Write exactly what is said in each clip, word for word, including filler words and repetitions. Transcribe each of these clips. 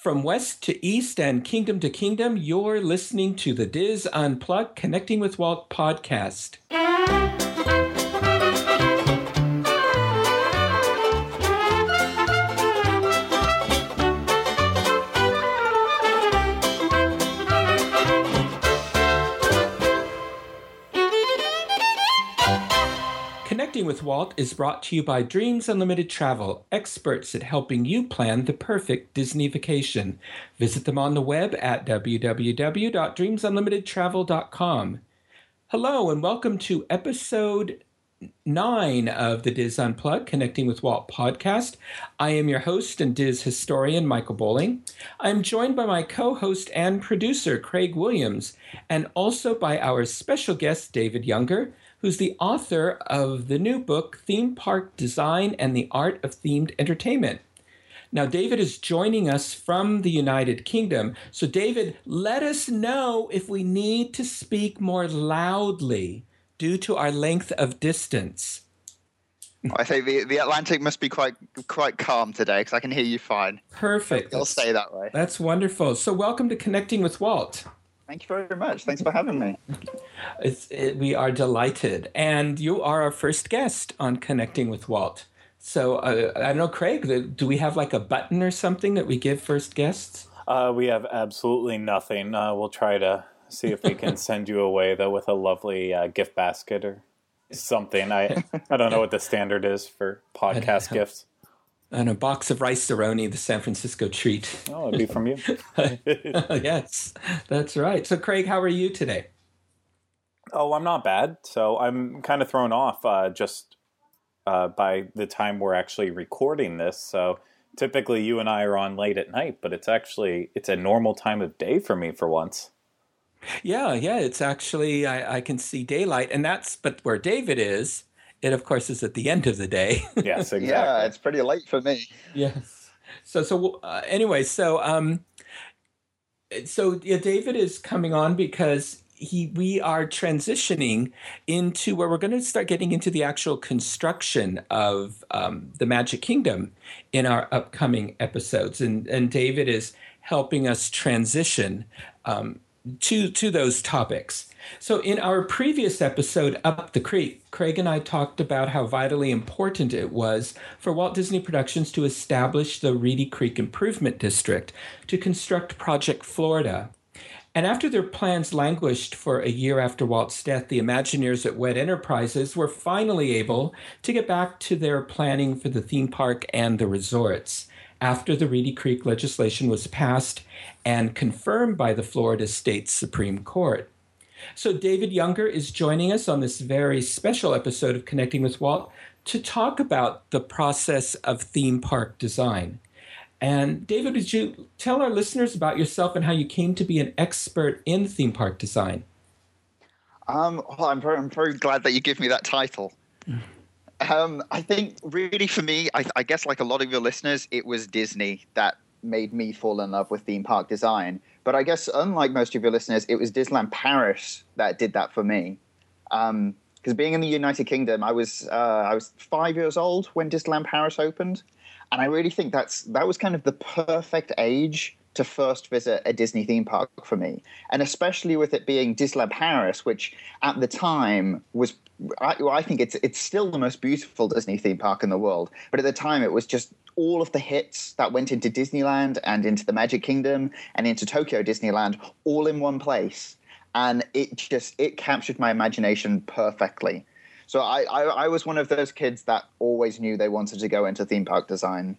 From west to east and kingdom to kingdom, you're listening to the Diz Unplugged Connecting with Walt podcast. Connecting with Walt is brought to you by Dreams Unlimited Travel, experts at helping you plan the perfect Disney vacation. Visit them on the web at w w w dot dreams unlimited travel dot com. Hello and welcome to episode nine of the Diz Unplugged Connecting with Walt podcast. I am your host and Diz historian, Michael Bowling. I'm joined by my co-host and producer, Craig Williams, and also by our special guest, David Younger, who's the author of the new book, Theme Park Design and the Art of Themed Entertainment. Now, David is joining us from the United Kingdom. So, David, let us know if we need to speak more loudly due to our length of distance. I think the, the Atlantic must be quite quite calm today because I can hear you fine. Perfect. I'll stay that way. That's wonderful. So, welcome to Connecting with Walt. Thank you very much. Thanks for having me. It's, it, we are delighted. And you are our first guest on Connecting with Walt. So, uh, I don't know, Craig, do we have like a button or something that we give first guests? Uh, we have absolutely nothing. Uh, we'll try to see if we can send you away, though, with a lovely uh, gift basket or something. I, I don't know what the standard is for podcast gifts. And a box of rice-a-roni, the San Francisco treat. Oh, it'd be from you. Yes, that's right. So, Craig, how are you today? Oh, I'm not bad. So I'm kind of thrown off uh, just uh, by the time we're actually recording this. So typically you and I are on late at night, but it's actually, it's a normal time of day for me for once. Yeah, yeah, it's actually, I, I can see daylight. And that's, but where David is, it, of course, is at the end of the day. Yes, exactly. Yeah, it's pretty late for me. Yes. So, so uh, anyway, so, um, so yeah, David is coming on because he, we are transitioning into where we're going to start getting into the actual construction of um, the Magic Kingdom in our upcoming episodes. And, and David is helping us transition um, to, to those topics. So in our previous episode, Up the Creek, Craig and I talked about how vitally important it was for Walt Disney Productions to establish the Reedy Creek Improvement District to construct Project Florida. And after their plans languished for a year after Walt's death, the Imagineers at W E D Enterprises were finally able to get back to their planning for the theme park and the resorts after the Reedy Creek legislation was passed and confirmed by the Florida State Supreme Court. So David Younger is joining us on this very special episode of Connecting with Walt to talk about the process of theme park design. And David, would you tell our listeners about yourself and how you came to be an expert in theme park design? Um, well, I'm very, I'm very glad that you give me that title. Um, I think really for me, I, I guess like a lot of your listeners, it was Disney that made me fall in love with theme park design. But I guess unlike most of your listeners, it was Disneyland Paris that did that for me. Um, because being in the United Kingdom, I was uh, I was five years old when Disneyland Paris opened. And I really think that's that was kind of the perfect age to first visit a Disney theme park for me. And especially with it being Disneyland Paris, which at the time was, I, I think it's it's still the most beautiful Disney theme park in the world. But at the time, it was just all of the hits that went into Disneyland and into the Magic Kingdom and into Tokyo Disneyland all in one place. And it just, it captured my imagination perfectly. So I, I, I was one of those kids that always knew they wanted to go into theme park design.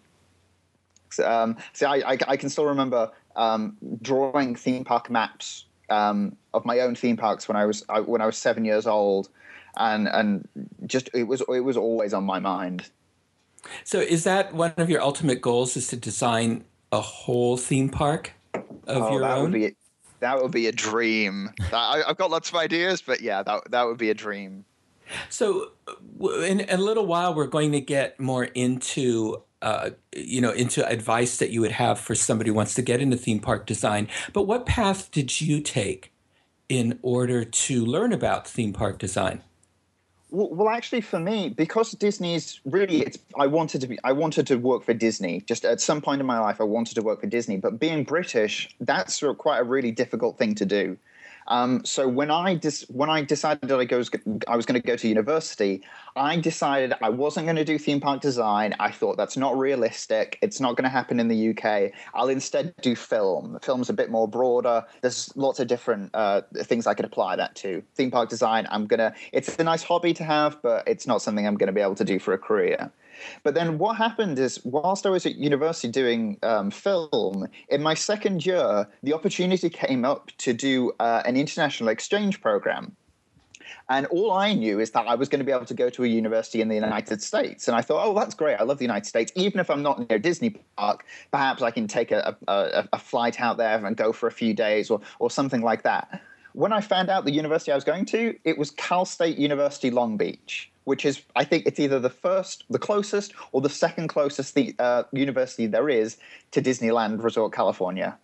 Um, so I, I, I can still remember um, drawing theme park maps um, of my own theme parks when I was I, when I was seven years old, and and just it was it was always on my mind. So is that one of your ultimate goals, is to design a whole theme park of oh, your that own? Would be, that would be a dream. that, I, I've got lots of ideas, but yeah, that that would be a dream. So in a little while, we're going to get more into, uh, you know, into advice that you would have for somebody who wants to get into theme park design. But what path did you take in order to learn about theme park design? Well, well, actually, for me, because Disney's really, it's I wanted to be, I wanted to work for Disney. Just at some point in my life, I wanted to work for Disney. But being British, that's sort of quite a really difficult thing to do. Um, so when I dis- when I decided that I, was, I was going to go to university, I decided I wasn't going to do theme park design. I thought that's not realistic. It's not going to happen in the U K. I'll instead do film. Film's a bit more broader. There's lots of different uh, things I could apply that to. Theme park design, I'm gonna. It's a nice hobby to have, but it's not something I'm going to be able to do for a career. But then what happened is, whilst I was at university doing um, film, in my second year, the opportunity came up to do uh, an international exchange program. And all I knew is that I was going to be able to go to a university in the United States. And I thought, oh, that's great. I love the United States. Even if I'm not near Disney Park, perhaps I can take a, a, a flight out there and go for a few days or, or something like that. When I found out the university I was going to, it was Cal State University Long Beach, which is, I think it's either the first, the closest, or the second closest the, uh, university there is to Disneyland Resort, California.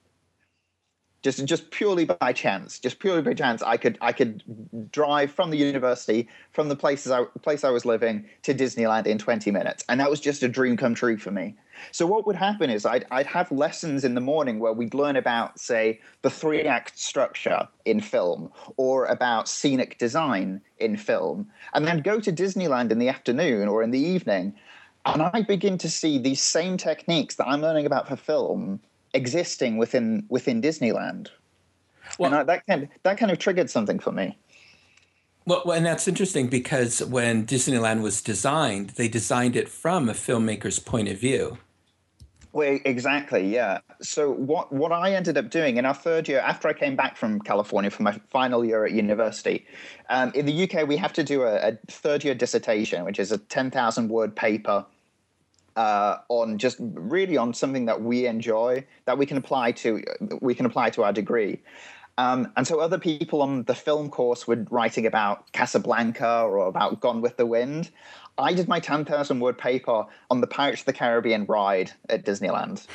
Just, just purely by chance, just purely by chance, I could, I could drive from the university, from the places I, place I was living to Disneyland in twenty minutes, and that was just a dream come true for me. So what would happen is I'd, I'd have lessons in the morning where we'd learn about, say, the three-act structure in film or about scenic design in film, and then go to Disneyland in the afternoon or in the evening, and I begin to see these same techniques that I'm learning about for film existing within within Disneyland. Well, and I, that kind of, that kind of triggered something for me. Well, and that's interesting because when Disneyland was designed, they designed it from a filmmaker's point of view. Well, exactly, yeah. So what, what I ended up doing in our third year, after I came back from California for my final year at university, um, in the U K, we have to do a, a third-year dissertation, which is a ten thousand word paper uh, on just really on something that we enjoy, that we can apply to, we can apply to our degree. Um, and so other people on the film course were writing about Casablanca or about Gone with the Wind. I did my ten thousand word paper on the Pirates of the Caribbean ride at Disneyland.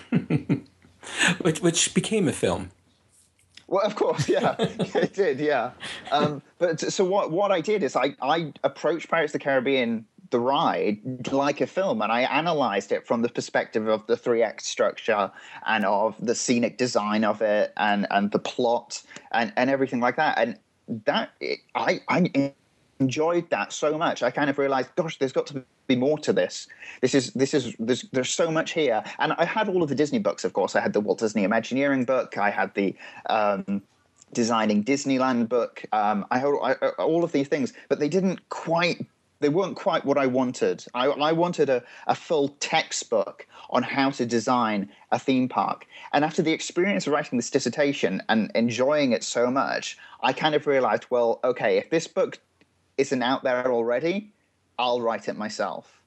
which, which became a film. Well, of course, yeah, it did, yeah. Um, but so what, what I did is I, I approached Pirates of the Caribbean, the ride, like a film, and I analyzed it from the perspective of the three-act structure and of the scenic design of it and, and the plot and, and everything like that. And that I, I enjoyed that so much. I kind of realized, gosh, there's got to be more to this. This is this is there's, there's so much here. And I had all of the Disney books, of course. I had the Walt Disney Imagineering book. I had the um, Designing Disneyland book. Um, I had I, all of these things, but they didn't quite. They weren't quite what I wanted. I, I wanted a, a full textbook on how to design a theme park. And after the experience of writing this dissertation and enjoying it so much, I kind of realized, well, okay, if this book isn't out there already, I'll write it myself.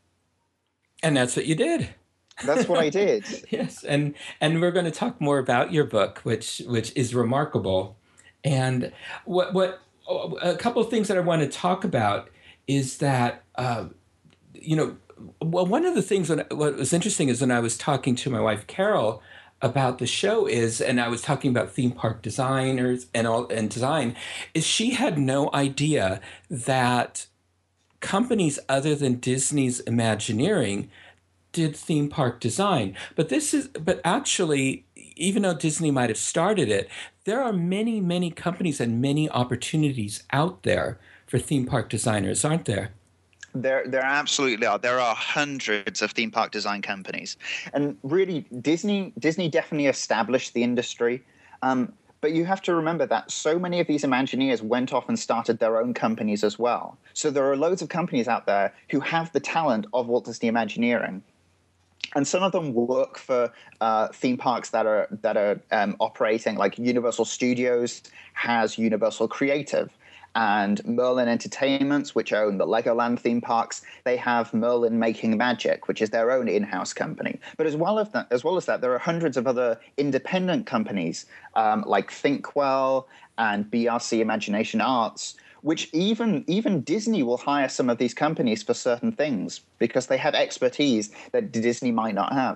And that's what you did. That's what I did. Yes, and and we're going to talk more about your book, which which is remarkable. And what what a couple of things that I want to talk about is that, uh, you know, well, one of the things that what was interesting is when I was talking to my wife, Carol, about the show is, and I was talking about theme park designers and all and design, is she had no idea that companies other than Disney's Imagineering did theme park design. But this is, but actually, even though Disney might have started it, there are many, many companies and many opportunities out there for theme park designers, aren't there? There, there absolutely are. There are hundreds of theme park design companies, and really, Disney, Disney definitely established the industry. Um, but you have to remember that so many of these Imagineers went off and started their own companies as well. So there are loads of companies out there who have the talent of Walt Disney Imagineering. And some of them work for uh, theme parks that are that are um, operating, like Universal Studios has Universal Creative. And Merlin Entertainments, which own the Legoland theme parks, they have Merlin Making Magic, which is their own in-house company. But as well as that, as well as that, there are hundreds of other independent companies um, like Thinkwell and B R C Imagination Arts, which even even Disney will hire some of these companies for certain things because they have expertise that Disney might not have.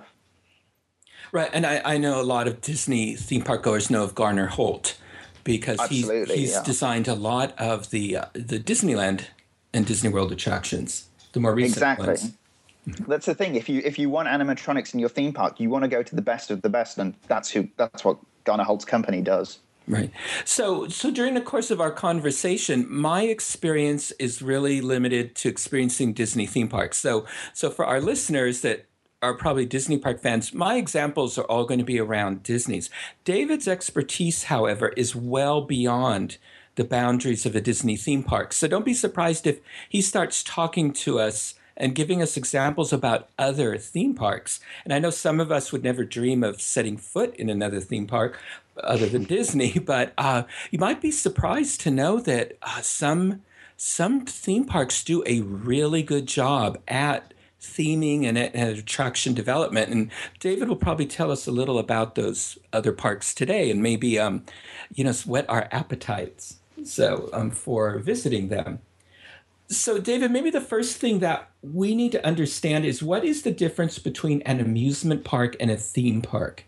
Right, and I, I know a lot of Disney theme park goers know of Garner Holt, because he's, he's yeah. designed a lot of the uh, the Disneyland and Disney World attractions, the more recent exactly. ones. That's the thing. If you if you want animatronics in your theme park, you want to go to the best of the best, and that's who that's what Garner Holt's company does. Right. So, so during the course of our conversation, my experience is really limited to experiencing Disney theme parks. So, so for our listeners that are probably Disney park fans, my examples are all going to be around Disney's. David's expertise, however, is well beyond the boundaries of a Disney theme park. So don't be surprised if he starts talking to us and giving us examples about other theme parks. And I know some of us would never dream of setting foot in another theme park other than Disney, but uh, you might be surprised to know that uh, some some theme parks do a really good job at theming and, and attraction development. And David will probably tell us a little about those other parks today and maybe, um, you know, whet our appetites so um, for visiting them. So, David, maybe the first thing that we need to understand is what is the difference between an amusement park and a theme park?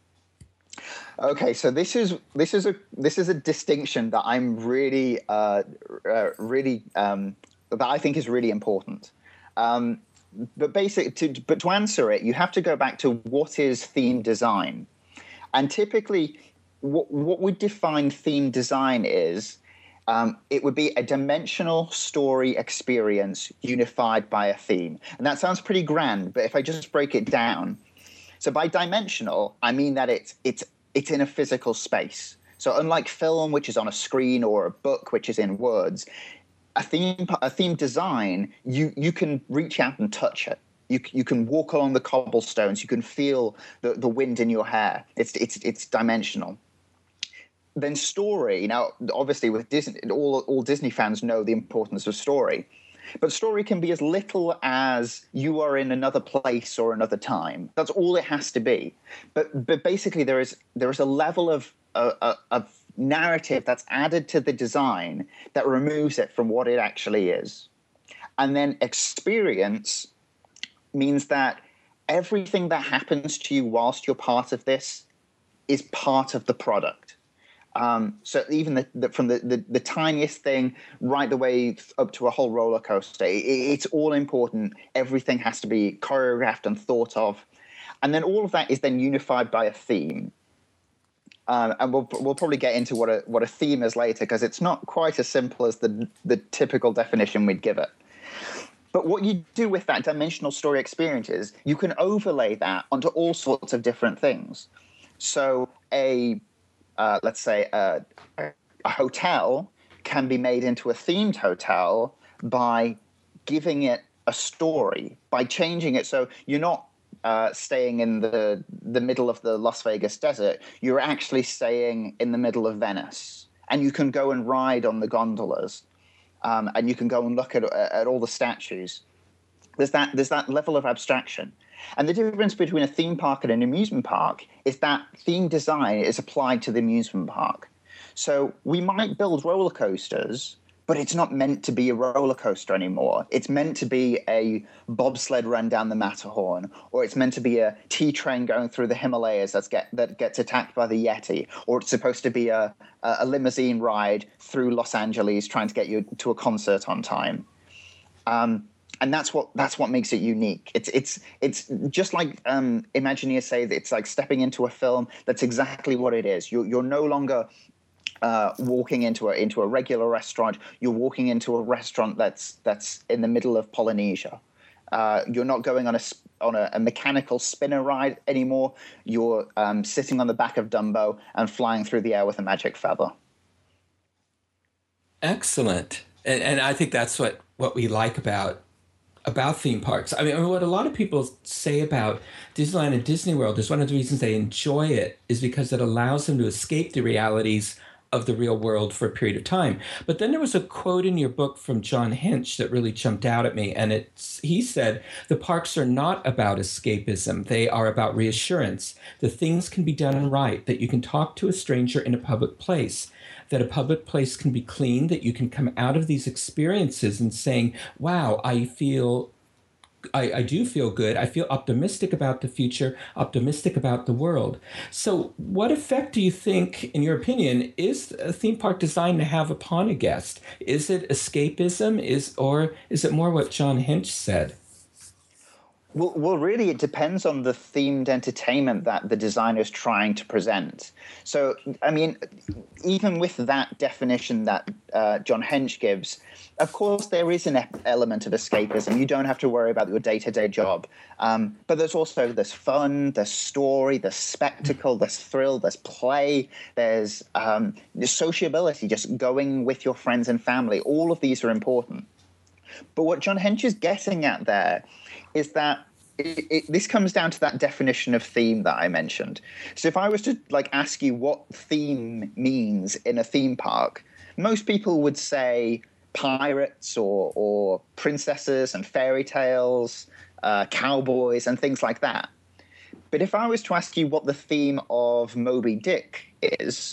Okay, so this is this is a this is a distinction that I'm really uh, uh, really um, that I think is really important. Um, but basic to but to answer it, you have to go back to what is theme design, and typically, what what would define theme design is. Um, it would be a dimensional story experience unified by a theme. And that sounds pretty grand, but if I just break it down. So by dimensional, I mean that it's it's it's in a physical space. So unlike film, which is on a screen, or a book, which is in words, a theme a theme design, you you can reach out and touch it. You you can walk along the cobblestones. You can feel the, the wind in your hair. It's it's it's dimensional. Then story. Now, obviously, with Disney, all all Disney fans know the importance of story, but story can be as little as you are in another place or another time. That's all it has to be. But but basically, there is there is a level of uh, of narrative that's added to the design that removes it from what it actually is, and then experience means that everything that happens to you whilst you're part of this is part of the product. Um, so even the, the, from the, the, the tiniest thing right the way up to a whole roller coaster, it, it's all important. Everything has to be choreographed and thought of. And then all of that is then unified by a theme. Um, and we'll we'll probably get into what a what a theme is later, because it's not quite as simple as the the typical definition we'd give it. But what you do with that dimensional story experience is you can overlay that onto all sorts of different things. So a Uh, let's say uh, a hotel can be made into a themed hotel by giving it a story, by changing it. So you're not uh, staying in the the middle of the Las Vegas desert. You're actually staying in the middle of Venice, and you can go and ride on the gondolas, um, and you can go and look at at all the statues. There's that there's that level of abstraction. And the difference between a theme park and an amusement park is that theme design is applied to the amusement park. So we might build roller coasters, but it's not meant to be a roller coaster anymore. It's meant to be a bobsled run down the Matterhorn, or it's meant to be a tea train going through the Himalayas that's get, that gets attacked by the Yeti, or it's supposed to be a, a limousine ride through Los Angeles trying to get you to a concert on time. Um, And that's what that's what makes it unique. It's it's it's just like um, Imagineers say that it's like stepping into a film. That's exactly what it is. You're you're no longer uh, walking into a into a regular restaurant. You're walking into a restaurant that's that's in the middle of Polynesia. Uh, you're not going on a on a, a mechanical spinner ride anymore. You're um, sitting on the back of Dumbo and flying through the air with a magic feather. Excellent, and, and I think that's what what we like about. about theme parks. I mean, what a lot of people say about Disneyland and Disney World is one of the reasons they enjoy it is because it allows them to escape the realities of the real world for a period of time. But then there was a quote in your book from John Hinch that really jumped out at me. And it's, he said, the parks are not about escapism. They are about reassurance. The things can be done right, that you can talk to a stranger in a public place, that a public place can be clean, that you can come out of these experiences and saying, wow, I feel I, I do feel good. I feel optimistic about the future, optimistic about the world. So, what effect do you think, in your opinion, is a theme park designed to have upon a guest? Is it escapism, is or is it more what John Hench said? Well, well, really, it depends on the themed entertainment that the designer is trying to present. So, I mean, even with that definition that uh, John Hench gives, of course, there is an e- element of escapism. You don't have to worry about your day-to-day job. Um, but there's also there's fun, there's story, there's spectacle, there's thrill, there's play, there's um, sociability, just going with your friends and family. All of these are important. But what John Hench is getting at there is that it, it, this comes down to that definition of theme that I mentioned. So if I was to like ask you what theme means in a theme park, most people would say pirates or, or princesses and fairy tales, uh, cowboys and things like that. But if I was to ask you what the theme of Moby Dick is,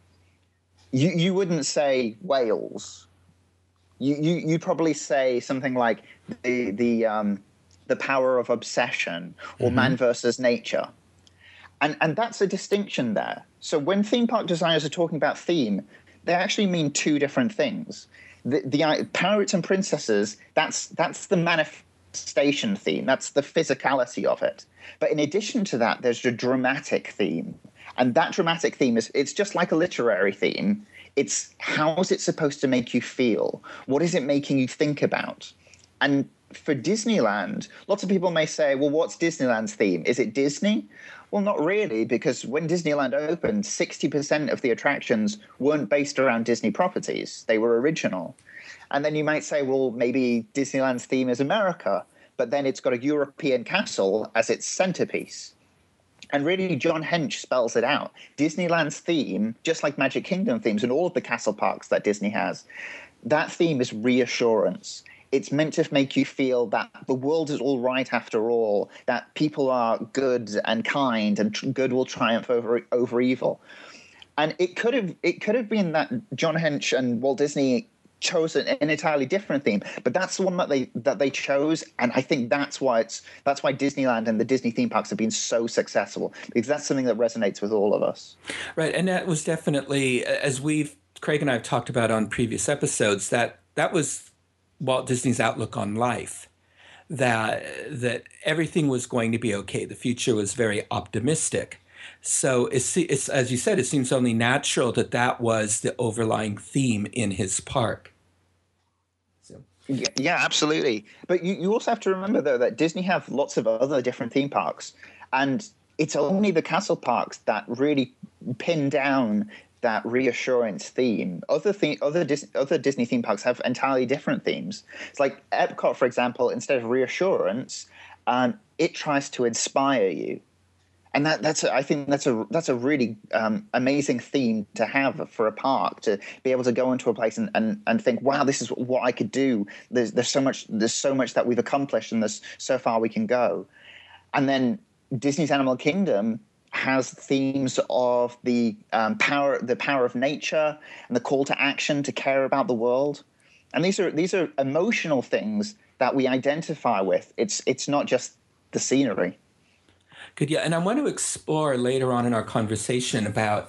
you, you wouldn't say whales. You, you, you'd probably say something like the, the, um, the power of obsession or mm-hmm. man versus nature. And, and that's a distinction there. So when theme park designers are talking about theme, they actually mean two different things. The, the uh, pirates and princesses, that's, that's the manifestation theme. That's the physicality of it. But in addition to that, there's the dramatic theme. And that dramatic theme is, it's just like a literary theme. It's how is it supposed to make you feel? What is it making you think about? And for Disneyland, lots of people may say, well, what's Disneyland's theme? Is it Disney? Well, not really, because when Disneyland opened, sixty percent of the attractions weren't based around Disney properties. They were original. And then you might say, well, maybe Disneyland's theme is America, but then it's got a European castle as its centerpiece. And really, John Hench spells it out. Disneyland's theme, just like Magic Kingdom themes and all of the castle parks that Disney has, that theme is reassurance. It's meant to make you feel that the world is all right after all, that people are good and kind and tr- good will triumph over over evil. And it could have it could have been that John Hench and Walt Disney chose an, an entirely different theme, but that's the one that they that they chose, and I think that's why it's that's why Disneyland and the Disney theme parks have been so successful, because that's something that resonates with all of us. Right, and that was definitely, as we've Craig and I have talked about on previous episodes, that that was Walt Disney's outlook on life, that that everything was going to be okay. The future was very optimistic. So it's, it's as you said, it seems only natural that that was the overlying theme in his park. So. Yeah, absolutely. But you, you also have to remember, though, that Disney have lots of other different theme parks, and it's only the castle parks that really pin down that reassurance theme. Other the- other Dis- other Disney theme parks have entirely different themes. It's like Epcot, for example, instead of reassurance, um, it tries to inspire you, and that that's a, I think that's a that's a really um, amazing theme to have for a park, to be able to go into a place and, and, and think, wow, this is what I could do. There's there's so much there's so much that we've accomplished, and there's so far we can go. And then Disney's Animal Kingdom has themes of the um, power, the power of nature, and the call to action to care about the world. And these are these are emotional things that we identify with. It's it's not just the scenery. Good, yeah, and I want to explore later on in our conversation about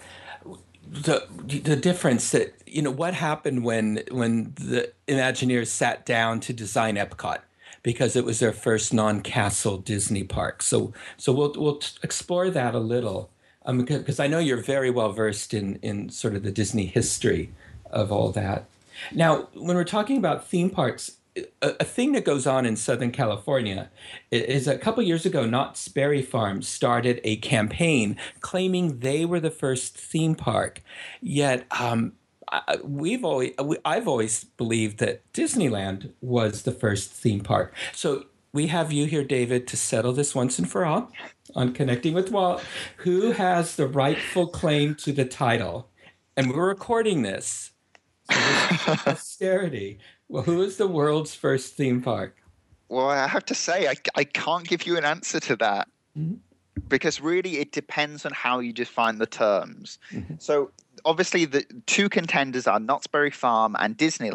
the the difference that, you know, what happened when when the Imagineers sat down to design Epcot, because it was their first non-castle Disney park. So so we'll we'll explore that a little, um, because I know you're very well versed in in sort of the Disney history of all that. Now, when we're talking about theme parks, a, a thing that goes on in Southern California is a couple years ago, Knott's Berry Farm started a campaign claiming they were the first theme park. Yet um, I, we've always I've always believed that Disneyland was the first theme park. So we have you here, David, to settle this once and for all on Connecting with Walt. Who has the rightful claim to the title? And we're recording this. So this is for posterity. Well, who is the world's first theme park? Well, I have to say, I, I can't give you an answer to that. Mm-hmm. Because really it depends on how you define the terms. Mm-hmm. So obviously the two contenders are Knott's Berry Farm and Disneyland.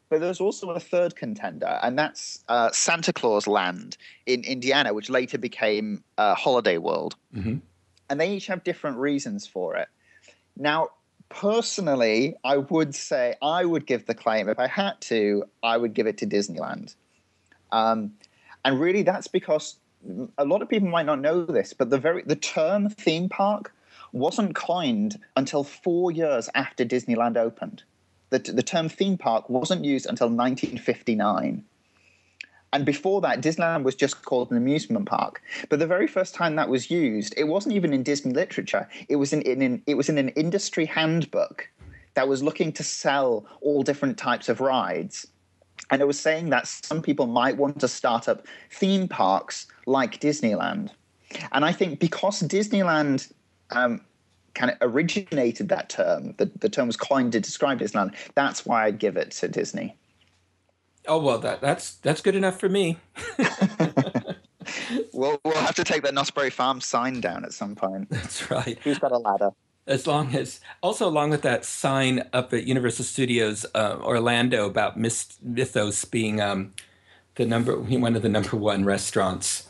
but there's also a third contender, and that's uh, Santa Claus Land in Indiana, which later became uh, Holiday World. Mm-hmm. And they each have different reasons for it. Now, personally, I would say I would give the claim, if I had to, I would give it to Disneyland. Um, and really, that's because a lot of people might not know this, but the very the term theme park wasn't coined until four years after Disneyland opened. The, the term theme park wasn't used until nineteen fifty-nine. And before that, Disneyland was just called an amusement park. But the very first time that was used, it wasn't even in Disney literature. It was in, in, in it was in an industry handbook that was looking to sell all different types of rides. And it was saying that some people might want to start up theme parks like Disneyland. And I think because Disneyland um, kind of originated that term, the, the term was coined to describe Disneyland, that's why I'd give it to Disney. Oh, well, that that's that's good enough for me. We'll, we'll have to take that Knott's Farm sign down at some point. That's right. Who's got a ladder? As long as, also along with that sign up at Universal Studios uh, Orlando about Myth- Mythos being um, the number one of the number one restaurants.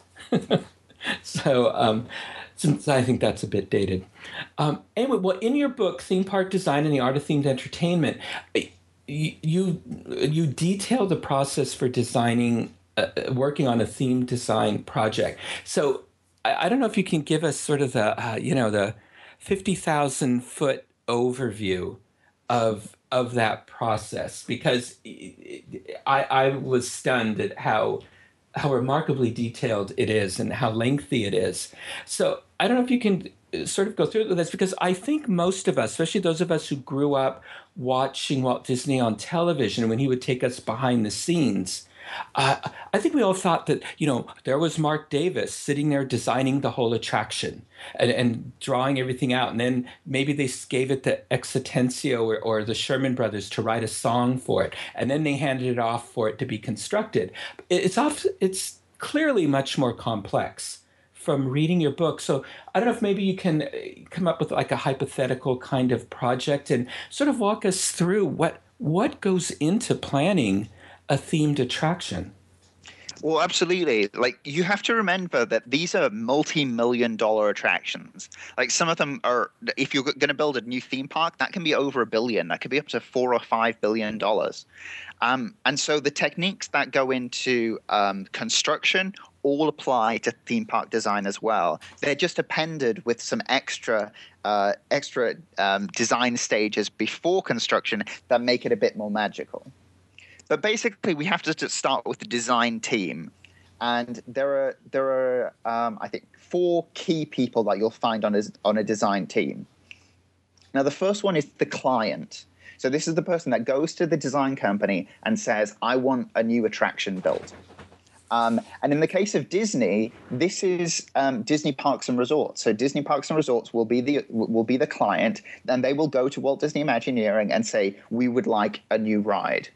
so, um, since I think that's a bit dated. Um, anyway, well, in your book, Theme Park Design and the Art of Themed Entertainment, you you, you detail the process for designing, uh, working on a theme design project. So, I, I don't know if you can give us sort of the, uh, you know, the fifty thousand foot overview of of that process, because I, I was stunned at how how remarkably detailed it is and how lengthy it is. So I don't know if you can sort of go through this, because I think most of us, especially those of us who grew up watching Walt Disney on television when he would take us behind the scenes, Uh, I think we all thought that, you know, there was Mark Davis sitting there designing the whole attraction and, and drawing everything out. And then maybe they gave it to Exitencio or, or the Sherman Brothers to write a song for it. And then they handed it off for it to be constructed. It's off, it's clearly much more complex from reading your book. So I don't know if maybe you can come up with like a hypothetical kind of project and sort of walk us through what what goes into planning a themed attraction. Well, absolutely. Like, you have to remember that these are multi-million dollar attractions. Like, some of them are, if you're going to build a new theme park, that can be over a billion. That could be up to four or five billion dollars. Um, and so the techniques that go into um, construction all apply to theme park design as well. They're just appended with some extra uh, extra um, design stages before construction that make it a bit more magical. But basically, we have to start with the design team, and there are there are um, I think four key people that you'll find on a on a design team. Now, the first one is the client. So this is the person that goes to the design company and says, "I want a new attraction built." Um, and in the case of Disney, this is um, Disney Parks and Resorts. So Disney Parks and Resorts will be the will be the client, and they will go to Walt Disney Imagineering and say, "We would like a new ride."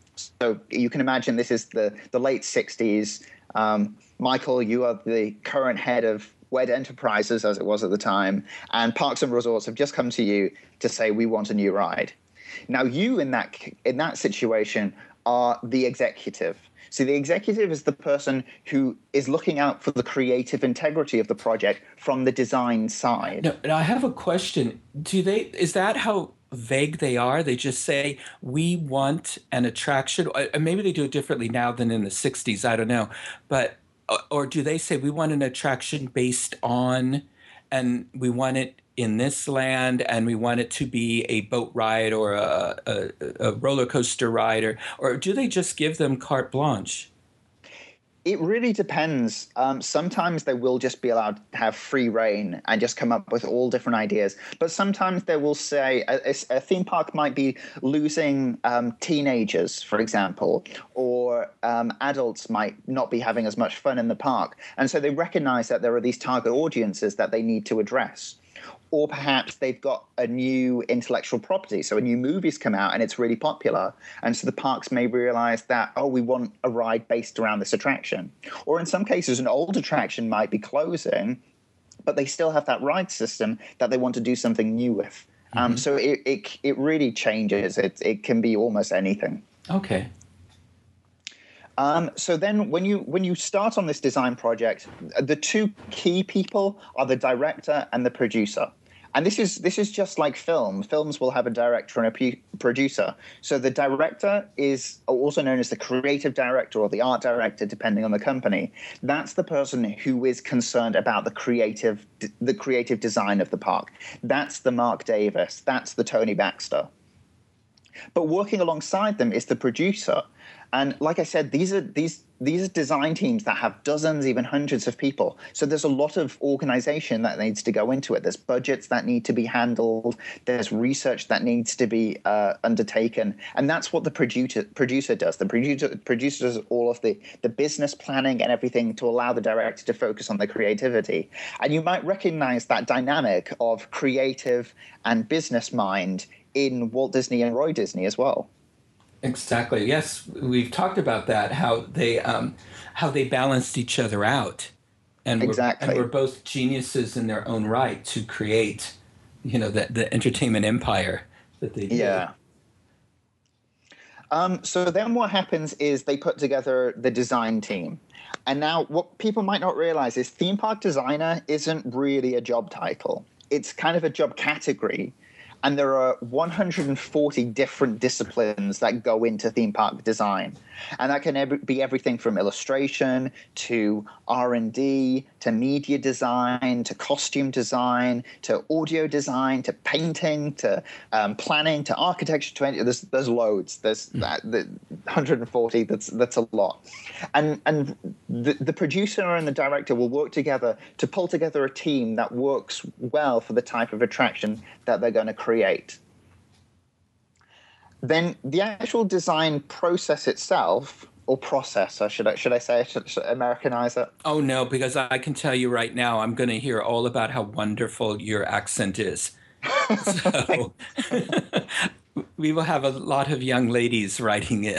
So you can imagine this is the, the late sixties. Um, Michael, you are the current head of W E D Enterprises, as it was at the time, and Parks and Resorts have just come to you to say, we want a new ride. Now, you in that in that situation are the executive. So the executive is the person who is looking out for the creative integrity of the project from the design side. Now, now I have a question. Do they? Is that how vague they are? They just say, we want an attraction, or maybe they do it differently now than in the sixties, I don't know, but or do they say we want an attraction based on, and we want it in this land, and we want it to be a boat ride or a, a, a roller coaster ride, or or do they just give them carte blanche? It really depends. Um, sometimes they will just be allowed to have free reign and just come up with all different ideas. But sometimes they will say a, a theme park might be losing um, teenagers, for example, or um, adults might not be having as much fun in the park. And so they recognize that there are these target audiences that they need to address. Or perhaps they've got a new intellectual property. So a new movie's come out and it's really popular. And so the parks may realize that, oh, we want a ride based around this attraction. Or in some cases, an old attraction might be closing, but they still have that ride system that they want to do something new with. Mm-hmm. Um, so it, it it really changes. It, it can be almost anything. Okay. Um, so then when you when you start on this design project, the two key people are the director and the producer. And this is this is just like film. Films will have a director and a p- producer. So the director is also known as the creative director or the art director, depending on the company. That's the person who is concerned about the creative the creative design of the park. That's the Mark Davis. That's the Tony Baxter. But working alongside them is the producer. And like I said, these are these these are design teams that have dozens, even hundreds of people. So there's a lot of organization that needs to go into it. There's budgets that need to be handled. There's research that needs to be uh, undertaken. And that's what the producer producer does. The producer producer does all of the, the business planning and everything to allow the director to focus on the creativity. And you might recognize that dynamic of creative and business mind in Walt Disney and Roy Disney as well. Exactly. Yes, we've talked about that. How they um, how they balanced each other out, and exactly. we're, and we're both geniuses in their own right to create, you know, the the entertainment empire that they did. Yeah. Um, so then what happens is they put together the design team. And now what people might not realize is theme park designer isn't really a job title. It's kind of a job category. And there are one hundred forty different disciplines that go into theme park design. And that can be everything from illustration to R and D to media design to costume design to audio design to painting to um, planning to architecture. To, there's, there's loads. There's that, the one hundred forty. That's that's a lot. And and the, the producer and the director will work together to pull together a team that works well for the type of attraction that they're going to create. Then the actual design process itself, or process, or should I should I say, should, should I Americanize it? Oh no, because I can tell you right now, I'm going to hear all about how wonderful your accent is. So we will have a lot of young ladies writing in.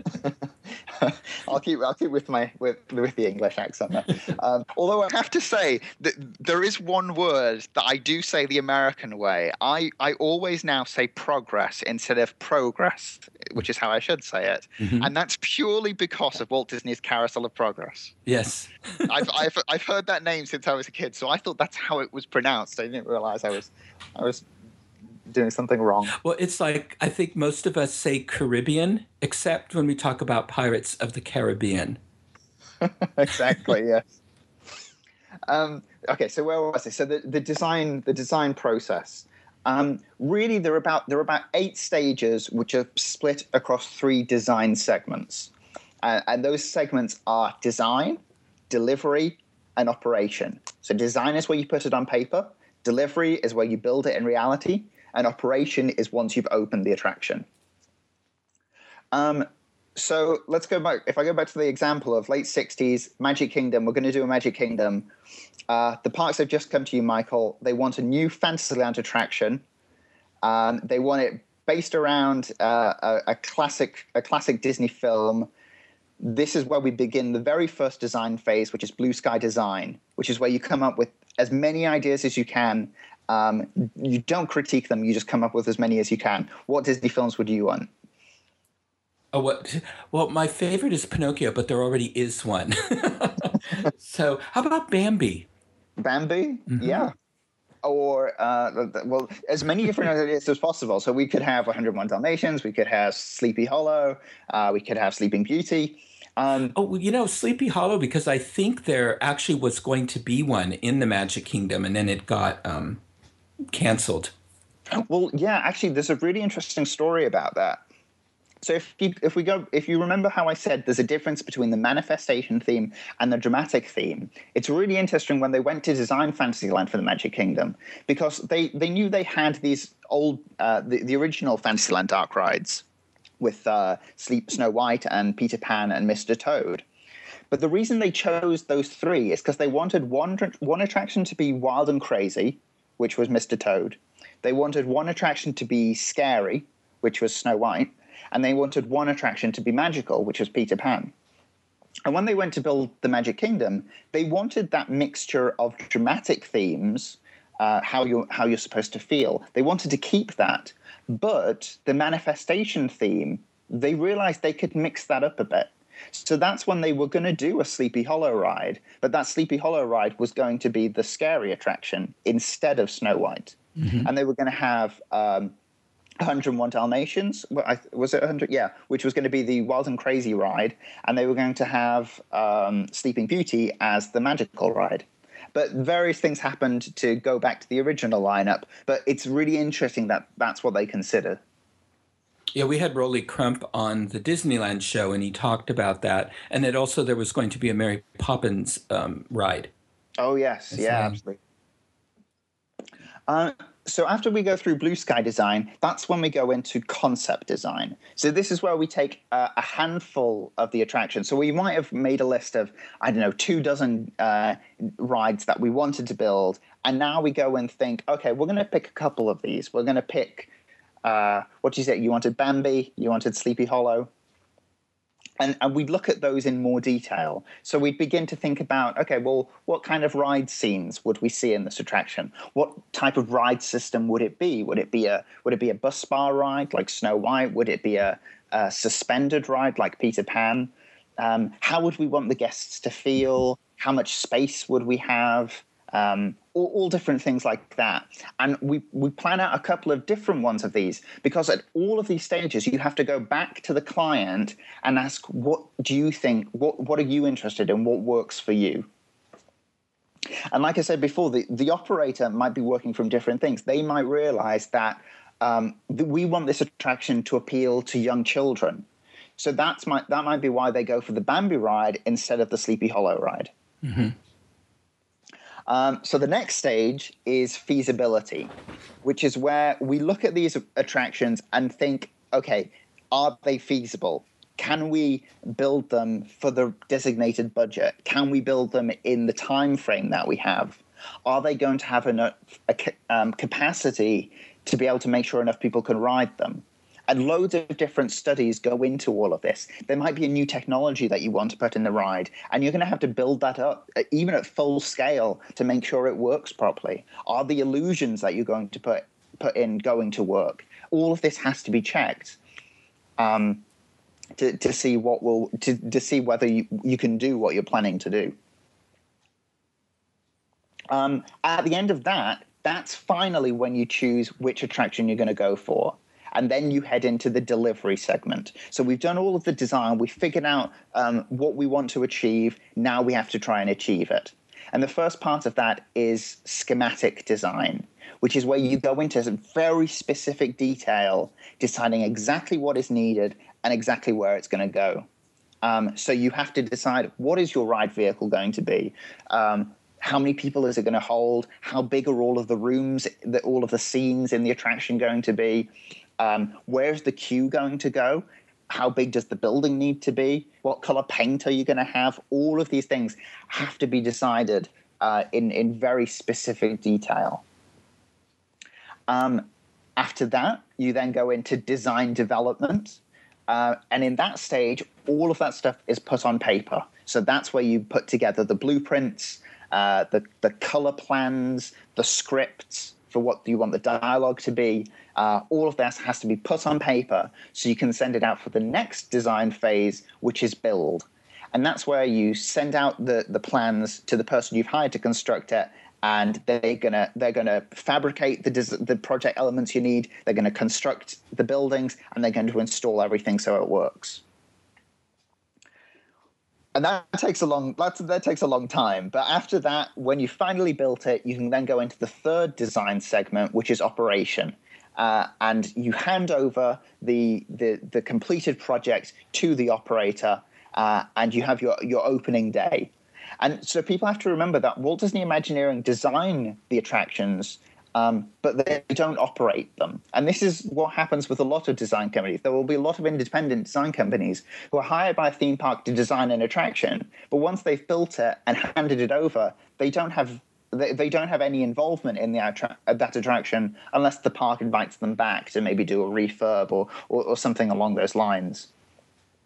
I'll keep I'll keep with my with with the English accent. Um, although I have to say that there is one word that I do say the American way. I, I always now say progress instead of progress, which is how I should say it, mm-hmm. and that's purely because of Walt Disney's Carousel of Progress. Yes, I've I've I've heard that name since I was a kid, so I thought that's how it was pronounced. I didn't realize I was I was. doing something wrong. Well, it's like I think most of us say Caribbean, except when we talk about Pirates of the Caribbean. Exactly. Yes. Um, okay. So where was I? So the, the design the design process. Um, really, there are about there are about eight stages which are split across three design segments, uh, and those segments are design, delivery, and operation. So design is where you put it on paper. Delivery is where you build it in reality. And operation is once you've opened the attraction. Um, so let's go back. If I go back to the example of late sixties, Magic Kingdom, we're going to do a Magic Kingdom. Uh, the parks have just come to you, Michael. They want a new Fantasyland attraction. Um, they want it based around uh, a, a classic, a classic Disney film. This is where we begin the very first design phase, which is Blue Sky Design, which is where you come up with as many ideas as you can. Um, you don't critique them. You just come up with as many as you can. What Disney films would you want? Oh, what? Well, my favorite is Pinocchio, but there already is one. So how about Bambi? Bambi? Mm-hmm. Yeah. Or, uh, well, as many different ideas as possible. So we could have one hundred one Dalmatians. We could have Sleepy Hollow. Uh, we could have Sleeping Beauty. Um, oh, well, you know, Sleepy Hollow, because I think there actually was going to be one in the Magic Kingdom, and then it got... Um, canceled. Well, yeah, actually, there's a really interesting story about that. So if you, if we go, if you remember how I said there's a difference between the manifestation theme and the dramatic theme, it's really interesting when they went to design Fantasyland for the Magic Kingdom, because they, they knew they had these old, uh, the, the original Fantasyland dark rides with uh, Sleep, Snow White and Peter Pan and Mister Toad. But the reason they chose those three is because they wanted one, one attraction to be wild and crazy, which was Mister Toad. They wanted one attraction to be scary, which was Snow White. And they wanted one attraction to be magical, which was Peter Pan. And when they went to build the Magic Kingdom, they wanted that mixture of dramatic themes, uh, how you're, how you're supposed to feel. They wanted to keep that. But the manifestation theme they realized they could mix that up a bit. So that's when they were going to do a Sleepy Hollow ride, but that Sleepy Hollow ride was going to be the scary attraction instead of Snow White. Mm-hmm. And they were going to have um, one hundred one Dalmatians. Was it one hundred? Yeah, which was going to be the Wild and Crazy ride. And they were going to have um, Sleeping Beauty as the magical ride. But various things happened to go back to the original lineup. But it's really interesting that that's what they consider. Yeah, we had Rolly Crump on the Disneyland show, and he talked about that. And that also there was going to be a Mary Poppins um, ride. Oh, yes. Yeah, um, absolutely. Uh, so after we go through Blue Sky design, that's when we go into concept design. So this is where we take uh, a handful of the attractions. So we might have made a list of, I don't know, two dozen uh, rides that we wanted to build. And now we go and think, okay, we're going to pick a couple of these. We're going to pick... Uh, what did you say? You wanted Bambi, you wanted Sleepy Hollow. And, and we'd look at those in more detail. So we'd begin to think about, okay, well, what kind of ride scenes would we see in this attraction? What type of ride system would it be? Would it be a would it be a bus bar ride like Snow White? Would it be a, a suspended ride like Peter Pan? Um, how would we want the guests to feel? How much space would we have? Um, all, all different things like that. And we, we plan out a couple of different ones of these because at all of these stages, you have to go back to the client and ask, what do you think, what, what are you interested in, what works for you? And like I said before, the, the operator might be working from different things. They might realize that um, th- we want this attraction to appeal to young children. So that's my, that might be why they go for the Bambi ride instead of the Sleepy Hollow ride. Mm-hmm. Um, so the next stage is feasibility, which is where we look at these attractions and think, okay, are they feasible? Can we build them for the designated budget? Can we build them in the time frame that we have? Are they going to have enough a, um, capacity to be able to make sure enough people can ride them? And loads of different studies go into all of this. There might be a new technology that you want to put in the ride, and you're going to have to build that up, even at full scale, to make sure it works properly. Are the illusions that you're going to put put in going to work? All of this has to be checked um, to to see what will to to see whether you, you can do what you're planning to do. Um, at the end of that, that's finally when you choose which attraction you're going to go for. And then you head into the delivery segment. So we've done all of the design. We've figured out um, what we want to achieve. Now we have to try and achieve it. And the first part of that is schematic design, which is where you go into some very specific detail, deciding exactly what is needed and exactly where it's going to go. Um, so you have to decide, what is your ride vehicle going to be? Um, how many people is it going to hold? How big are all of the rooms, the, all of the scenes in the attraction going to be? Um, where's the queue going to go? How big does the building need to be? What color paint are you going to have? All of these things have to be decided uh, in, in very specific detail. Um, after that, you then go into design development. Uh, and in that stage, all of that stuff is put on paper. So that's where you put together the blueprints, uh, the, the color plans, the scripts for what you want the dialogue to be. Uh, all of that has to be put on paper so you can send it out for the next design phase, which is build. And that's where you send out the, the plans to the person you've hired to construct it, and they're gonna they're gonna fabricate the the project elements you need. They're gonna construct the buildings, and they're going to install everything so it works. And that takes a long that, that takes a long time. But after that, when you finally built it, you can then go into the third design segment, which is operation. Uh, and you hand over the, the the completed project to the operator, uh, and you have your, your opening day. And so people have to remember that Walt Disney Imagineering design the attractions, um, but they don't operate them. And this is what happens with a lot of design companies. There will be a lot of independent design companies who are hired by a theme park to design an attraction, but once they've built it and handed it over, they don't have They, they don't have any involvement in the attra- that attraction unless the park invites them back to maybe do a refurb or, or, or something along those lines.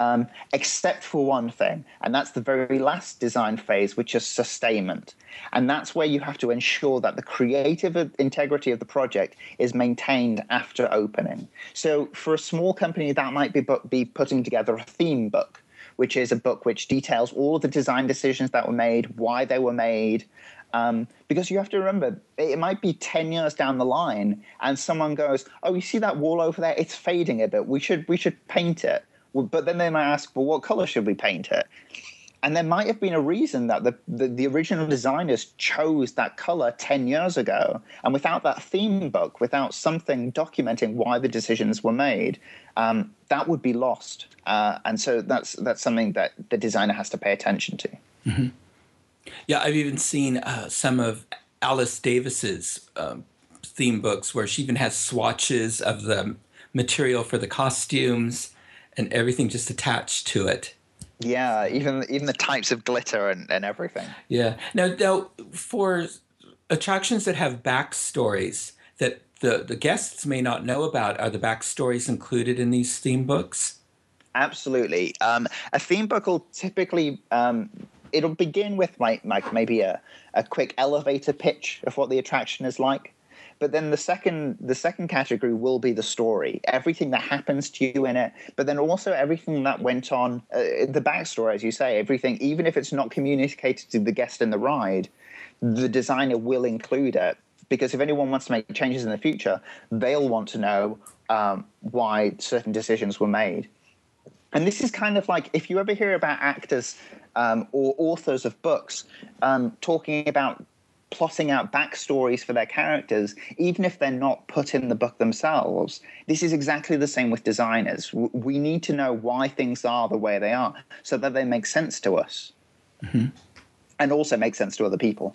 um, except for one thing, and that's the very last design phase, which is sustainment. And that's where you have to ensure that the creative integrity of the project is maintained after opening. So for a small company, that might be, be putting together a theme book, which is a book which details all of the design decisions that were made, why they were made. Um, because you have to remember, it might be ten years down the line, and someone goes, "Oh, you see that wall over there? It's fading a bit. We should we should paint it." But then they might ask, "Well, what color should we paint it?" And there might have been a reason that the, the, the original designers chose that color ten years ago. And without that theme book, without something documenting why the decisions were made, um, that would be lost. Uh, and so that's that's something that the designer has to pay attention to. Mm-hmm. Yeah, I've even seen uh, some of Alice Davis's um, theme books where she even has swatches of the material for the costumes and everything just attached to it. Yeah, even even the types of glitter and, and everything. Yeah. Now, now, for attractions that have backstories that the, the guests may not know about, are the backstories included in these theme books? Absolutely. Um, a theme book will typically um, it'll begin with like, like maybe a, a quick elevator pitch of what the attraction is like. But then the second the second category will be the story, everything that happens to you in it, but then also everything that went on, uh, the backstory, as you say, everything, even if it's not communicated to the guest in the ride, the designer will include it. Because if anyone wants to make changes in the future, they'll want to know um, why certain decisions were made. And this is kind of like, if you ever hear about actors um, or authors of books um, talking about plotting out backstories for their characters, even if they're not put in the book themselves. This is exactly the same with designers. We need to know why things are the way they are so that they make sense to us, mm-hmm. and also make sense to other people.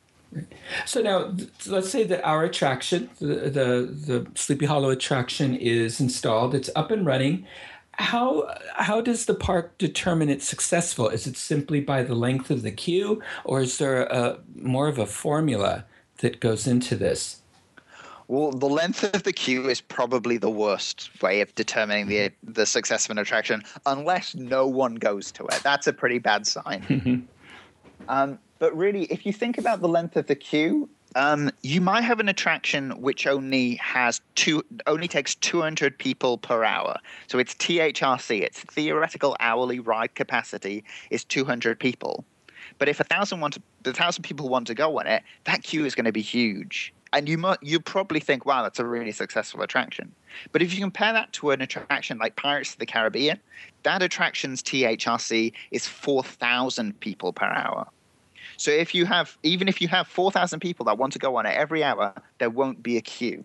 So now, let's say that our attraction, the, the, the Sleepy Hollow attraction is installed, it's up and running. How how does the park determine it's successful? Is it simply by the length of the queue, or is there a more of a formula that goes into this? Well, the length of the queue is probably the worst way of determining the the success of an attraction, unless no one goes to it. That's a pretty bad sign. um, but really, if you think about the length of the queue, Um, you might have an attraction which only has two, only takes two hundred people per hour. So it's T H R C, its theoretical hourly ride capacity is two hundred people. But if a thousand want to, a thousand people want to go on it, that queue is going to be huge. And you might, you probably think, wow, that's a really successful attraction. But if you compare that to an attraction like Pirates of the Caribbean, that attraction's T H R C is four thousand people per hour. So if you have, even if you have four thousand people that want to go on it every hour, there won't be a queue.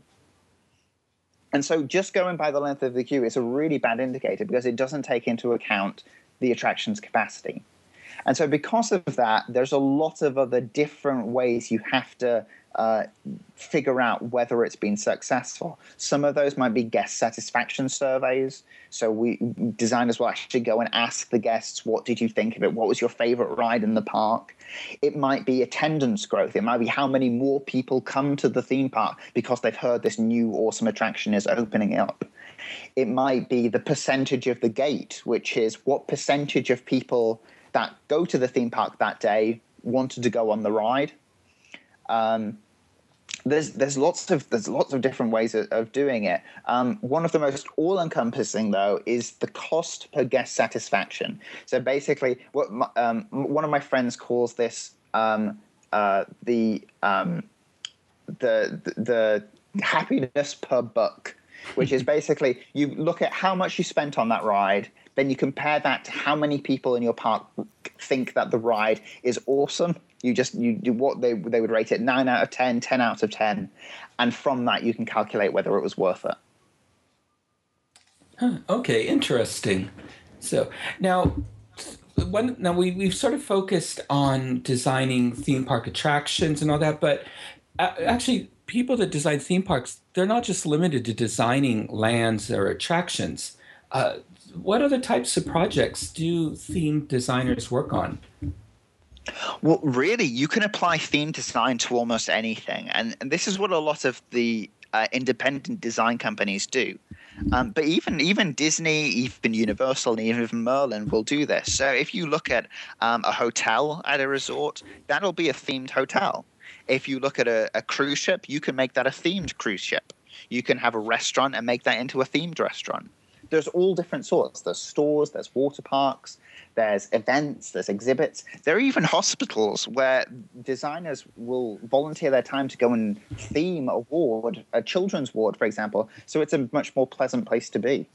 And so just going by the length of the queue is a really bad indicator because it doesn't take into account the attraction's capacity. And so because of that, there's a lot of other different ways you have to uh, figure out whether it's been successful. Some of those might be guest satisfaction surveys. So we designers will actually go and ask the guests, what did you think of it? What was your favorite ride in the park? It might be attendance growth. It might be how many more people come to the theme park because they've heard this new awesome attraction is opening up. It might be the percentage of the gate, which is what percentage of people that go to the theme park that day wanted to go on the ride. Um, there's there's lots of there's lots of different ways of, of doing it. Um, one of the most all-encompassing though is the cost per guest satisfaction. So basically, what my, um, one of my friends calls this um, uh, the, um, the the the happiness per buck, which is basically you look at how much you spent on that ride, then you compare that to how many people in your park think that the ride is awesome. You just you do what they they would rate it nine out of ten, ten out of ten, and from that you can calculate whether it was worth it. Huh, okay, interesting. So now, one now we we've sort of focused on designing theme park attractions and all that, but actually, people that design theme parks, they're not just limited to designing lands or attractions. Uh, what other types of projects do theme designers work on? Well, really, you can apply theme design to almost anything. And, and this is what a lot of the uh, independent design companies do. Um, but even even Disney, even Universal, and even Merlin will do this. So if you look at um, a hotel at a resort, that'll be a themed hotel. If you look at a, a cruise ship, you can make that a themed cruise ship. You can have a restaurant and make that into a themed restaurant. There's all different sorts. There's stores, there's water parks, there's events, there's exhibits. There are even hospitals where designers will volunteer their time to go and theme a ward, a children's ward, for example. So it's a much more pleasant place to be.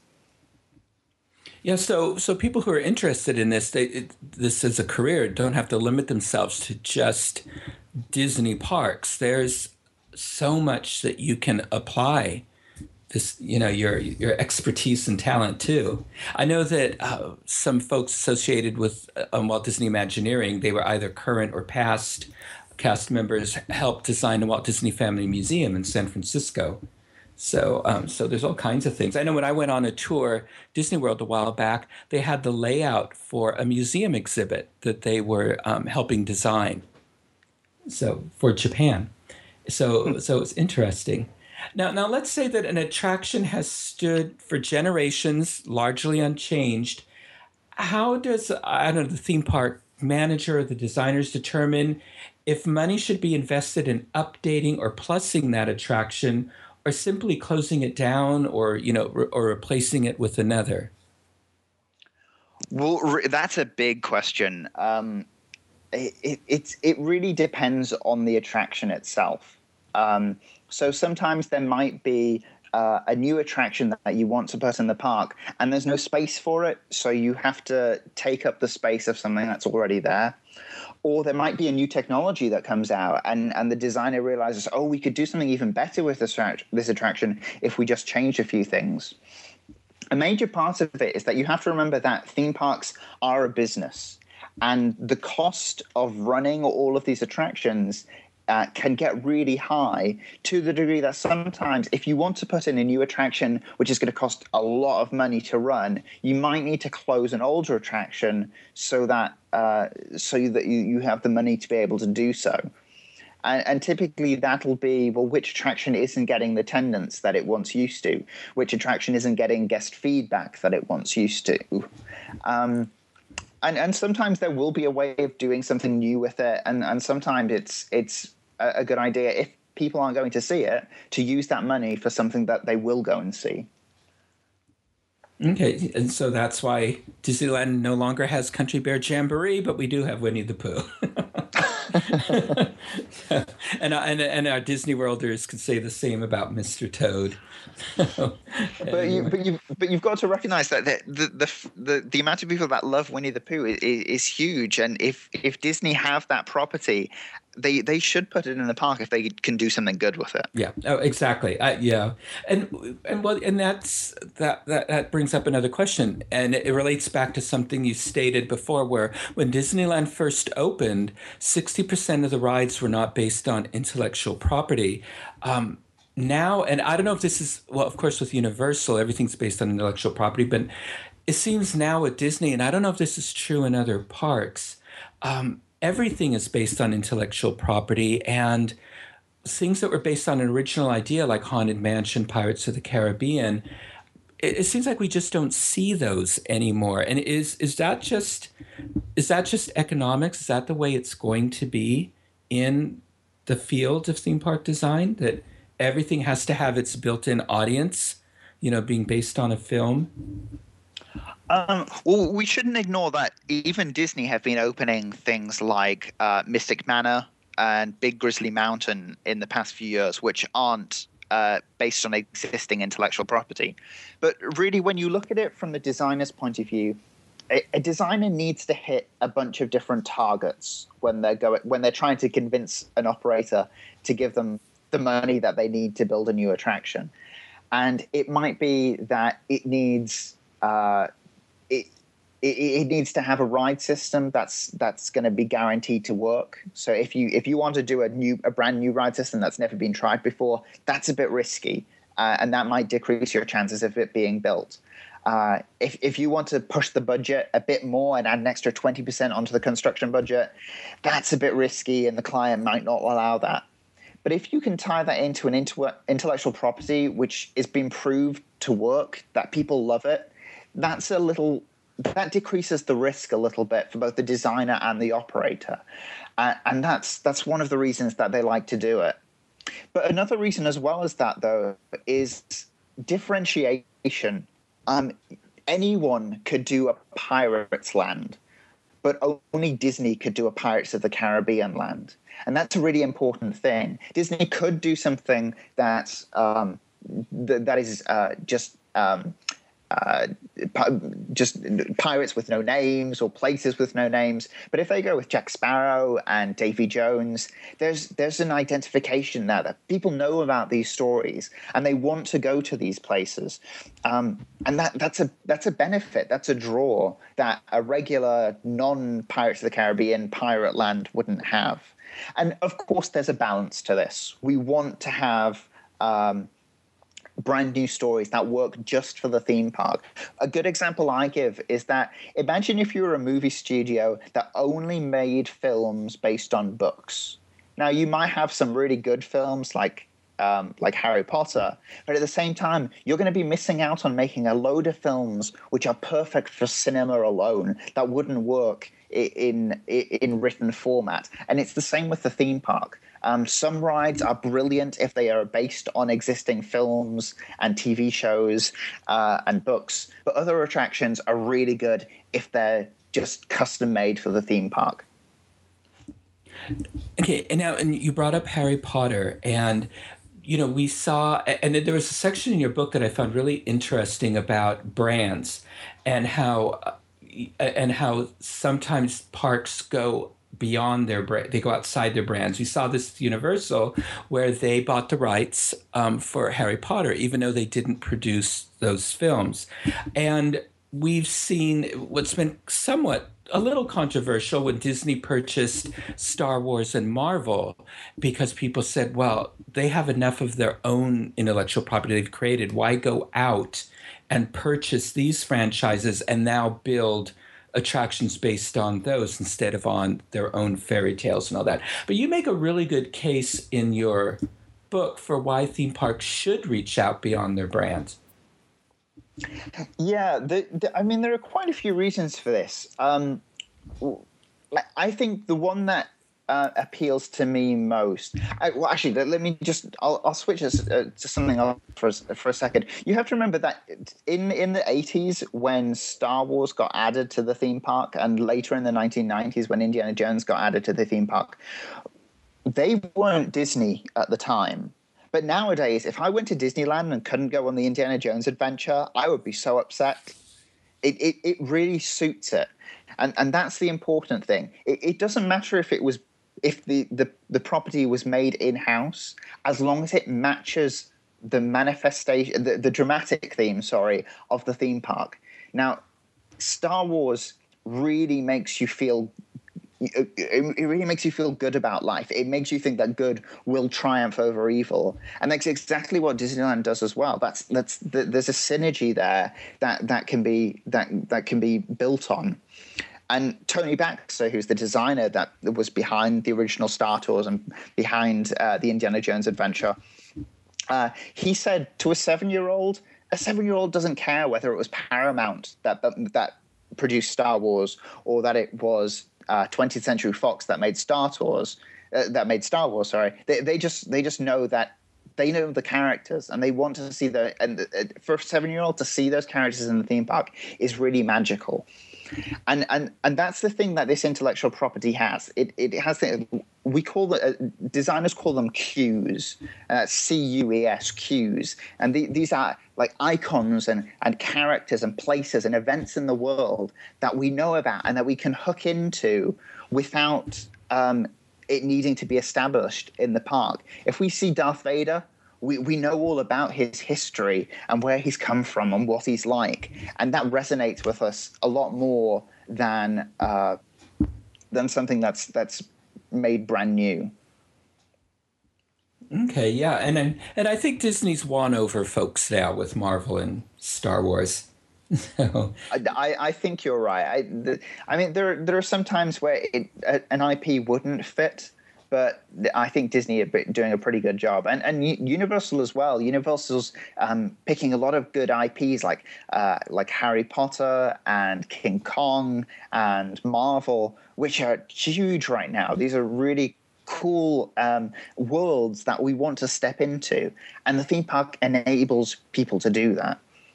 Yeah, so so people who are interested in this, they it, this as a career, don't have to limit themselves to just Disney parks. There's so much that you can apply this, you know, your your expertise and talent too. I know that uh, some folks associated with um, Walt Disney Imagineering, they were either current or past cast members, helped design the Walt Disney Family Museum in San Francisco. So, um, so there's all kinds of things. I know when I went on a tour, Disney World a while back, they had the layout for a museum exhibit that they were um, helping design. So for Japan, so so it's interesting. Now, now let's say that an attraction has stood for generations, largely unchanged. How does I don't know the theme park manager or the designers determine if money should be invested in updating or plussing that attraction, or simply closing it down, or you know, re- or replacing it with another? Well, re- that's a big question. Um, it, it it's it really depends on the attraction itself. Um, so sometimes there might be uh, a new attraction that you want to put in the park, and there's no space for it, so you have to take up the space of something that's already there. Or there might be a new technology that comes out, and, and the designer realizes, oh, we could do something even better with this, this attraction if we just change a few things. A major part of it is that you have to remember that theme parks are a business, and the cost of running all of these attractions Uh, can get really high, to the degree that sometimes if you want to put in a new attraction, which is going to cost a lot of money to run, you might need to close an older attraction so that uh, so that you, you have the money to be able to do so. And, and typically that'll be, well, which attraction isn't getting the attendance that it once used to? Which attraction isn't getting guest feedback that it once used to? Um, and, and sometimes there will be a way of doing something new with it, and, and sometimes it's it's a good idea, if people aren't going to see it, to use that money for something that they will go and see. Okay, and so that's why Disneyland no longer has Country Bear Jamboree, but we do have Winnie the Pooh. and, and and our Disney Worlders could say the same about Mister Toad. but you but you but you've got to recognize that the the the the, the amount of people that love Winnie the Pooh is, is huge, and if if Disney have that property, they they should put it in the park if they can do something good with it. Yeah. Oh, exactly. Uh, yeah. And and well, and that's that, that that brings up another question, and it relates back to something you stated before, where when Disneyland first opened, sixty percent of the rides were not based on intellectual property. Um, now, and I don't know if this is, well, of course, with Universal, everything's based on intellectual property, but it seems now with Disney, and I don't know if this is true in other parks, um, everything is based on intellectual property, and things that were based on an original idea like Haunted Mansion, Pirates of the Caribbean, it, it seems like we just don't see those anymore. And is is that just is that just economics? Is that the way it's going to be in the field of theme park design, that everything has to have its built-in audience, you know, being based on a film? Um, well, we shouldn't ignore that even Disney have been opening things like uh, Mystic Manor and Big Grizzly Mountain in the past few years, which aren't uh, based on existing intellectual property. But really, when you look at it from the designer's point of view, a, a designer needs to hit a bunch of different targets when they're going when they're trying to convince an operator to give them the money that they need to build a new attraction. And it might be that it needs uh, it, it it needs to have a ride system that's that's going to be guaranteed to work. So if you if you want to do a new a brand new ride system that's never been tried before, that's a bit risky, uh, and that might decrease your chances of it being built. Uh, if if you want to push the budget a bit more and add an extra twenty percent onto the construction budget, that's a bit risky, and the client might not allow that. But if you can tie that into an intu- intellectual property which is being proved to work, that people love it, that's a little that decreases the risk a little bit for both the designer and the operator, uh, and that's that's one of the reasons that they like to do it. But another reason, as well as that, though, is differentiation. Um, anyone could do a Pirates Land, but only Disney could do a Pirates of the Caribbean Land. And that's a really important thing. Disney could do something that's, um, th- that is uh, just um, uh, just pirates with no names or places with no names. But if they go with Jack Sparrow and Davy Jones, there's there's an identification there that people know about these stories and they want to go to these places. Um, and that that's a that's a benefit. That's a draw that a regular non-Pirates of the Caribbean pirate land wouldn't have. And of course, there's a balance to this. We want to have um, brand new stories that work just for the theme park. A good example I give is that imagine if you were a movie studio that only made films based on books. Now, you might have some really good films like um, like Harry Potter, but at the same time, you're going to be missing out on making a load of films which are perfect for cinema alone that wouldn't work in in, in written format. And it's the same with the theme park. Um, some rides are brilliant if they are based on existing films and T V shows uh, and books, but other attractions are really good if they're just custom made for the theme park. Okay, and now and you brought up Harry Potter, and you know we saw, and there was a section in your book that I found really interesting about brands and how and how sometimes parks go beyond their brand, they go outside their brands. We saw this at Universal where they bought the rights um, for Harry Potter, even though they didn't produce those films. And we've seen what's been somewhat a little controversial when Disney purchased Star Wars and Marvel, because people said, well, they have enough of their own intellectual property they've created. Why go out and purchase these franchises and now build attractions based on those instead of on their own fairy tales and all that? But you make a really good case in your book for why theme parks should reach out beyond their brands. Yeah, the, the, I mean, there are quite a few reasons for this. Um, I think the one that uh, appeals to me most. I, well, actually, let, let me just. I'll, I'll switch this, uh, to something else for a, for a second. You have to remember that in in the eighties, when Star Wars got added to the theme park, and later in the nineteen nineties, when Indiana Jones got added to the theme park, they weren't Disney at the time. But nowadays, if I went to Disneyland and couldn't go on the Indiana Jones adventure, I would be so upset. It it, it really suits it, and and that's the important thing. It, it doesn't matter if it was if the, the, the property was made in-house, as long as it matches the manifestation, the, the dramatic theme, sorry, of the theme park. Now, Star Wars really makes you feel it really makes you feel good about life. It makes you think that good will triumph over evil, and that's exactly what Disneyland does as well. That's that's there's a synergy there that that can be that that can be built on. And Tony Baxter, who's the designer that was behind the original Star Tours and behind uh, the Indiana Jones adventure, uh, he said to a seven-year-old, a seven-year-old doesn't care whether it was Paramount that that, that produced Star Wars or that it was Uh, twentieth Century Fox that made Star Tours, uh, that made Star Wars. Sorry, they they just they just know that they know the characters and they want to see the and uh, for a seven year old to see those characters in the theme park is really magical, and and and that's the thing that this intellectual property has. It it has the, we call the uh, designers call them cues, uh, C U E S cues, and the, these are like icons and, and characters and places and events in the world that we know about and that we can hook into without um, it needing to be established in the park. If we see Darth Vader, we, we know all about his history and where he's come from and what he's like. And that resonates with us a lot more than uh, than something that's that's made brand new. Okay, yeah, and and, and I think Disney's won over folks now with Marvel and Star Wars. So. I, I think you're right. I, the, I mean, there there are some times where it, an I P wouldn't fit, but I think Disney are doing a pretty good job, and and Universal as well. Universal's um, picking a lot of good I Ps like uh, like Harry Potter and King Kong and Marvel, which are huge right now. These are really cool um, worlds that we want to step into, and the theme park enables people to do that.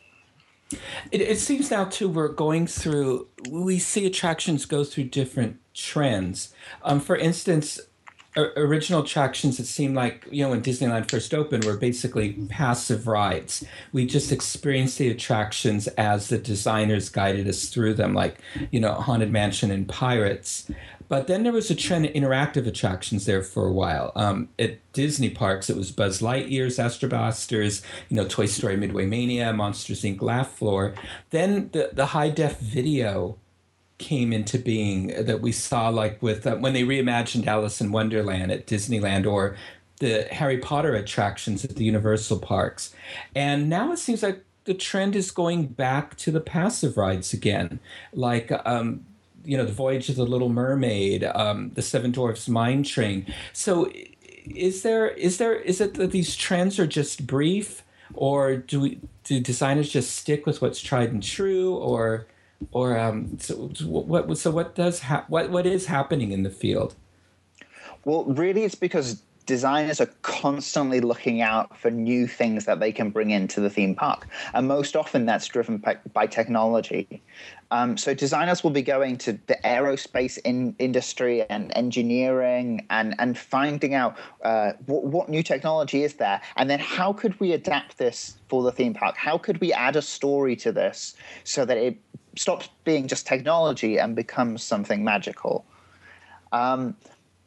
It, it seems now too we're going through. We see attractions go through different trends. Um, for instance, original attractions, it seemed like, you know, when Disneyland first opened, were basically passive rides. We just experienced the attractions as the designers guided us through them, like, you know, Haunted Mansion and Pirates. But then there was a trend of interactive attractions there for a while. Um, at Disney parks, it was Buzz Lightyear's, Astrobusters, you know, Toy Story Midway Mania, Monsters, Incorporated. Laugh Floor. Then the, the high-def video came into being that we saw, like with uh, when they reimagined Alice in Wonderland at Disneyland, or the Harry Potter attractions at the Universal parks. And now it seems like the trend is going back to the passive rides again, like um, you know, the Voyage of the Little Mermaid, um, the Seven Dwarfs Mine Train. So is there is there is it that these trends are just brief, or do we, do designers just stick with what's tried and true, or or um, so what so what does ha- what what is happening in the field? Well, really, it's because designers are constantly looking out for new things that they can bring into the theme park. And most often that's driven by, by technology. Um, so designers will be going to the aerospace in, industry and engineering and, and finding out uh, what, what new technology is there. And then how could we adapt this for the theme park? How could we add a story to this so that it stops being just technology and becomes something magical? Um,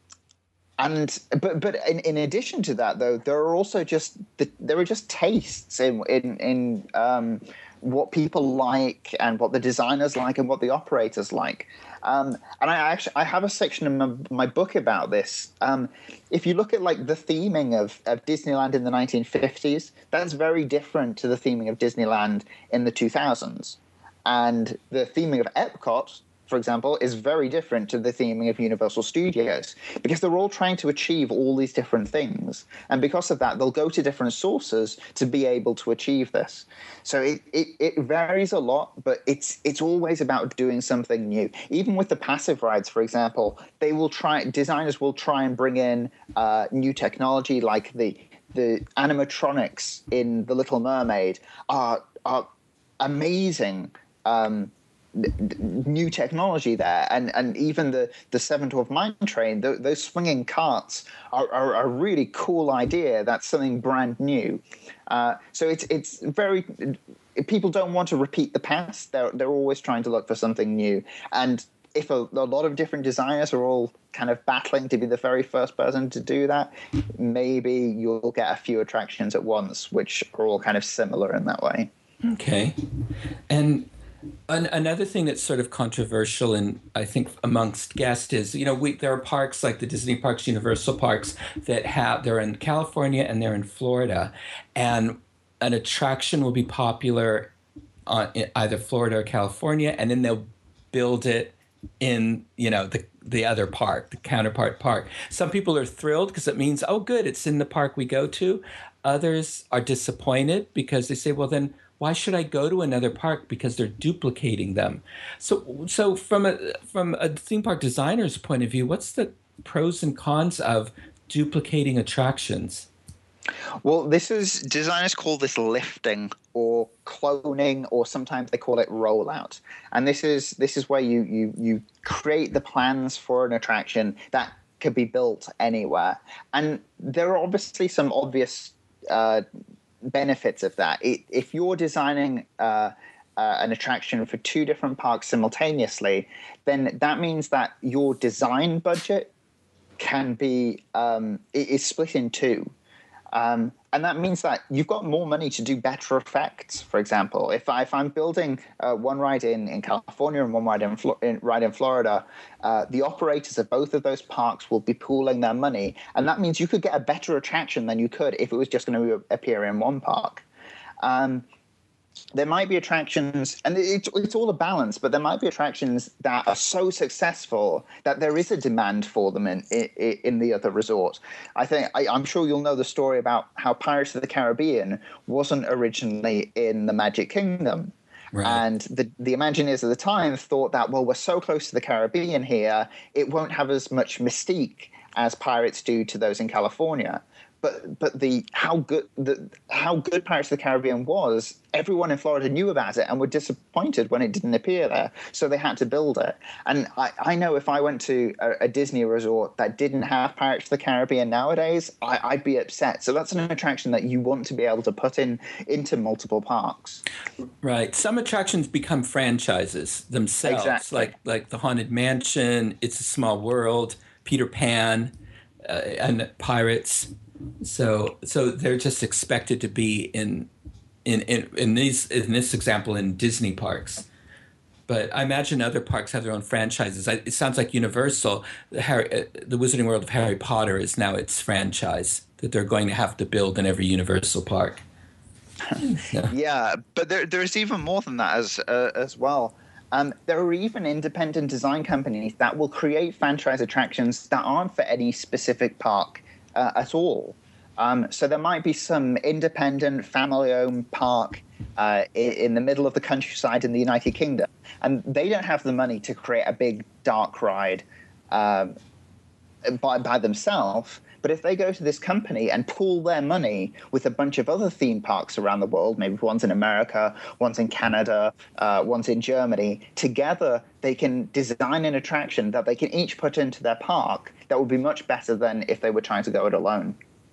And but but in, in addition to that, though, there are also just the, there are just tastes in in in um, what people like and what the designers like and what the operators like. Um, and I actually I have a section in my, my book about this. Um, if you look at like the theming of, of Disneyland in the nineteen fifties, that's very different to the theming of Disneyland in the two thousands, and the theming of Epcot, for example, is very different to the theming of Universal Studios, because they're all trying to achieve all these different things. And because of that, they'll go to different sources to be able to achieve this. So it, it, it varies a lot, but it's it's always about doing something new. Even with the passive rides, for example, they will try designers will try and bring in uh, new technology, like the the animatronics in The Little Mermaid are are amazing. Um, new technology there, and and even the the Seven Dwarf Mine Train, th- those swinging carts are, are, are a really cool idea. That's something brand new. Uh, so it's it's very people don't want to repeat the past. They're they're always trying to look for something new. And if a, a lot of different designers are all kind of battling to be the very first person to do that, maybe you'll get a few attractions at once, which are all kind of similar in that way. Okay, and An- another thing that's sort of controversial, and I think amongst guests, is, you know, we there are parks like the Disney parks, Universal parks, that have they're in California and they're in Florida, and an attraction will be popular on in either Florida or California, and then they'll build it in, you know, the the other park, the counterpart park. Some people are thrilled because it means, oh, good, it's in the park we go to. Others are disappointed because they say, well, then why should I go to another park, because they're duplicating them? So, so from a from a theme park designer's point of view, what's the pros and cons of duplicating attractions? Well, this is designers call this lifting or cloning, or sometimes they call it rollout. And this is this is where you you you create the plans for an attraction that could be built anywhere. And there are obviously some obvious uh, benefits of that. It, if you're designing uh, uh, an attraction for two different parks simultaneously, then that means that your design budget can be um, is split in two. Um, and that means that you've got more money to do better effects. For example, if, I, if I'm building uh, one ride in, in California and one ride in, Flo- in, ride in Florida, uh, the operators of both of those parks will be pooling their money. And that means you could get a better attraction than you could if it was just going to appear in one park. Um, there might be attractions, and it's, it's all a balance, but there might be attractions that are so successful that there is a demand for them in in, in the other resort. I think I, I'm sure you'll know the story about how Pirates of the Caribbean wasn't originally in the Magic Kingdom. Right. And the, the Imagineers at the time thought that, well, we're so close to the Caribbean here, it won't have as much mystique as Pirates do to those in California. But but the how good the how good Pirates of the Caribbean was, everyone in Florida knew about it and were disappointed when it didn't appear there. So they had to build it. And I, I know if I went to a, a Disney resort that didn't have Pirates of the Caribbean nowadays, I, I'd be upset. So that's an attraction that you want to be able to put in into multiple parks. Right. Some attractions become franchises themselves, exactly. like like the Haunted Mansion, It's a Small World, Peter Pan, uh, and Pirates. So, so they're just expected to be in, in, in, in these, in this example, in Disney parks. But I imagine other parks have their own franchises. I, it sounds like Universal, the, Harry, uh, the Wizarding World of Harry Potter is now its franchise that they're going to have to build in every Universal park. Yeah, yeah, but there, there's even more than that as uh, as well. Um, there are even independent design companies that will create franchise attractions that aren't for any specific park Uh, at all. Um, so there might be some independent family-owned park uh, in, in the middle of the countryside in the United Kingdom, and they don't have the money to create a big dark ride um, by, by themselves. But if they go to this company and pool their money with a bunch of other theme parks around the world, maybe one's in America, one's in Canada, uh, one's in Germany, together they can design an attraction that they can each put into their park that would be much better than if they were trying to go it alone.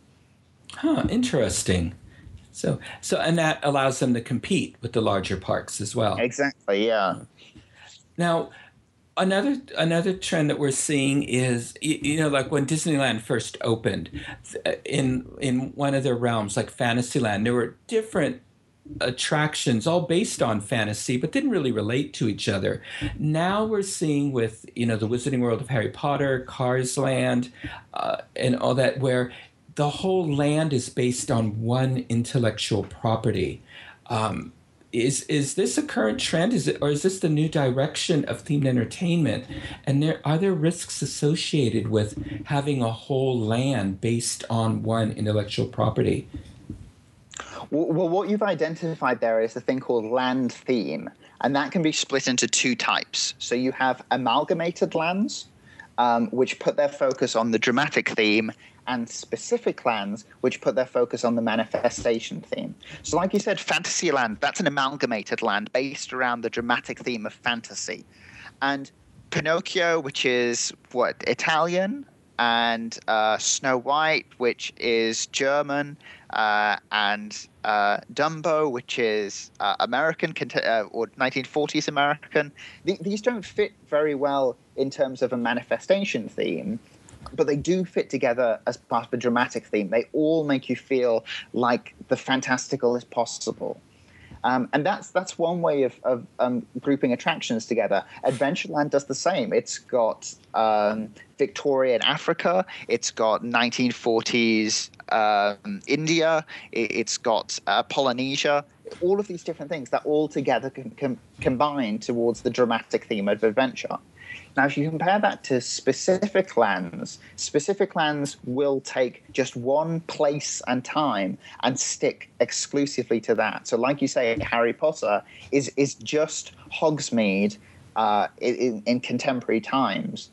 Huh, interesting. So, so and that allows them to compete with the larger parks as well. Exactly, yeah. Now, Another another trend that we're seeing is, you, you know, like when Disneyland first opened, in in one of their realms, like Fantasyland, there were different attractions all based on fantasy, but didn't really relate to each other. Now we're seeing with, you know, the Wizarding World of Harry Potter, Cars Land, uh, and all that, where the whole land is based on one intellectual property. Um, Is is this a current trend? Is it, or is this the new direction of themed entertainment? And there are there risks associated with having a whole land based on one intellectual property? Well, well, what you've identified there is a thing called land theme, and that can be split into two types. So you have amalgamated lands, um, which put their focus on the dramatic theme, and specific lands, which put their focus on the manifestation theme. So like you said, Fantasyland, that's an amalgamated land based around the dramatic theme of fantasy. And Pinocchio, which is, what, Italian, and uh, Snow White, which is German, uh, and uh, Dumbo, which is uh, American, uh, or nineteen forties American. Th- these don't fit very well in terms of a manifestation theme, but they do fit together as part of a dramatic theme. They all make you feel like the fantastical is possible. Um, and that's that's one way of, of um, grouping attractions together. Adventureland does the same. It's got um, Victorian Africa. It's got nineteen forties um, India. It, it's got uh, Polynesia. All of these different things that all together can, can combine towards the dramatic theme of adventure. Now, if you compare that to specific lands, specific lands will take just one place and time and stick exclusively to that. So like you say, Harry Potter is is just Hogsmeade uh, in, in contemporary times.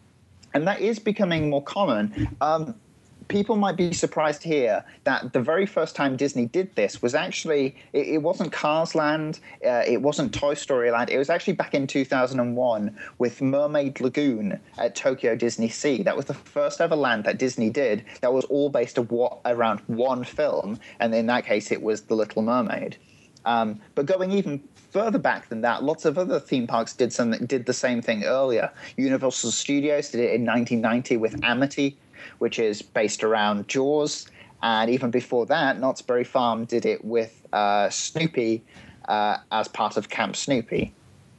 And that is becoming more common. Um, people might be surprised to hear that the very first time Disney did this was actually, it, it wasn't Cars Land, uh, it wasn't Toy Story Land, it was actually back in two thousand one with Mermaid Lagoon at Tokyo Disney Sea. That was the first ever land that Disney did that was all based around one film, and in that case it was The Little Mermaid. Um, but going even further back than that, lots of other theme parks did something, did the same thing earlier. Universal Studios did it in nineteen ninety with Amity, which is based around Jaws. And even before that, Knott's Berry Farm did it with uh, Snoopy uh, as part of Camp Snoopy.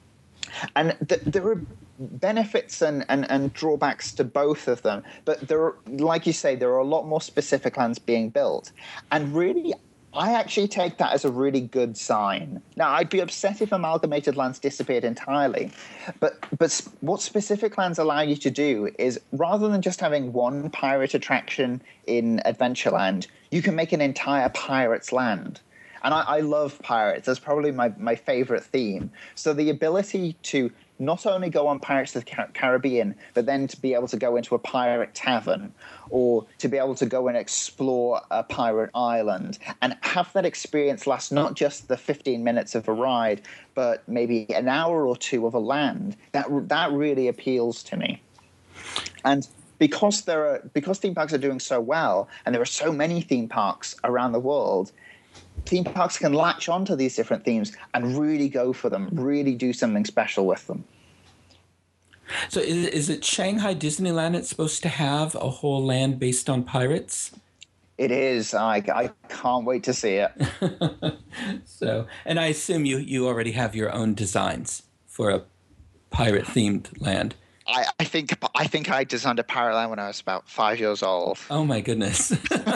And th- there are benefits and, and, and drawbacks to both of them. But there are, like you say, there are a lot more specific lands being built. And really, I actually take that as a really good sign. Now, I'd be upset if Amalgamated Lands disappeared entirely, but but what Specific Lands allow you to do is, rather than just having one pirate attraction in Adventureland, you can make an entire pirate's land. And I, I love pirates. That's probably my, my favorite theme. So the ability to not only go on Pirates of the Car- Caribbean, but then to be able to go into a pirate tavern, or to be able to go and explore a pirate island and have that experience last not just the fifteen minutes of a ride, but maybe an hour or two of a land, that that really appeals to me. And because there are because theme parks are doing so well, and there are so many theme parks around the world, theme parks can latch onto these different themes and really go for them, really do something special with them. So is, is it Shanghai Disneyland that's supposed to have a whole land based on pirates? It is. I, I can't wait to see it. So, and I assume you, you already have your own designs for a pirate-themed land. I, I think I think I designed a pirate land when I was about five years old. Oh, my goodness.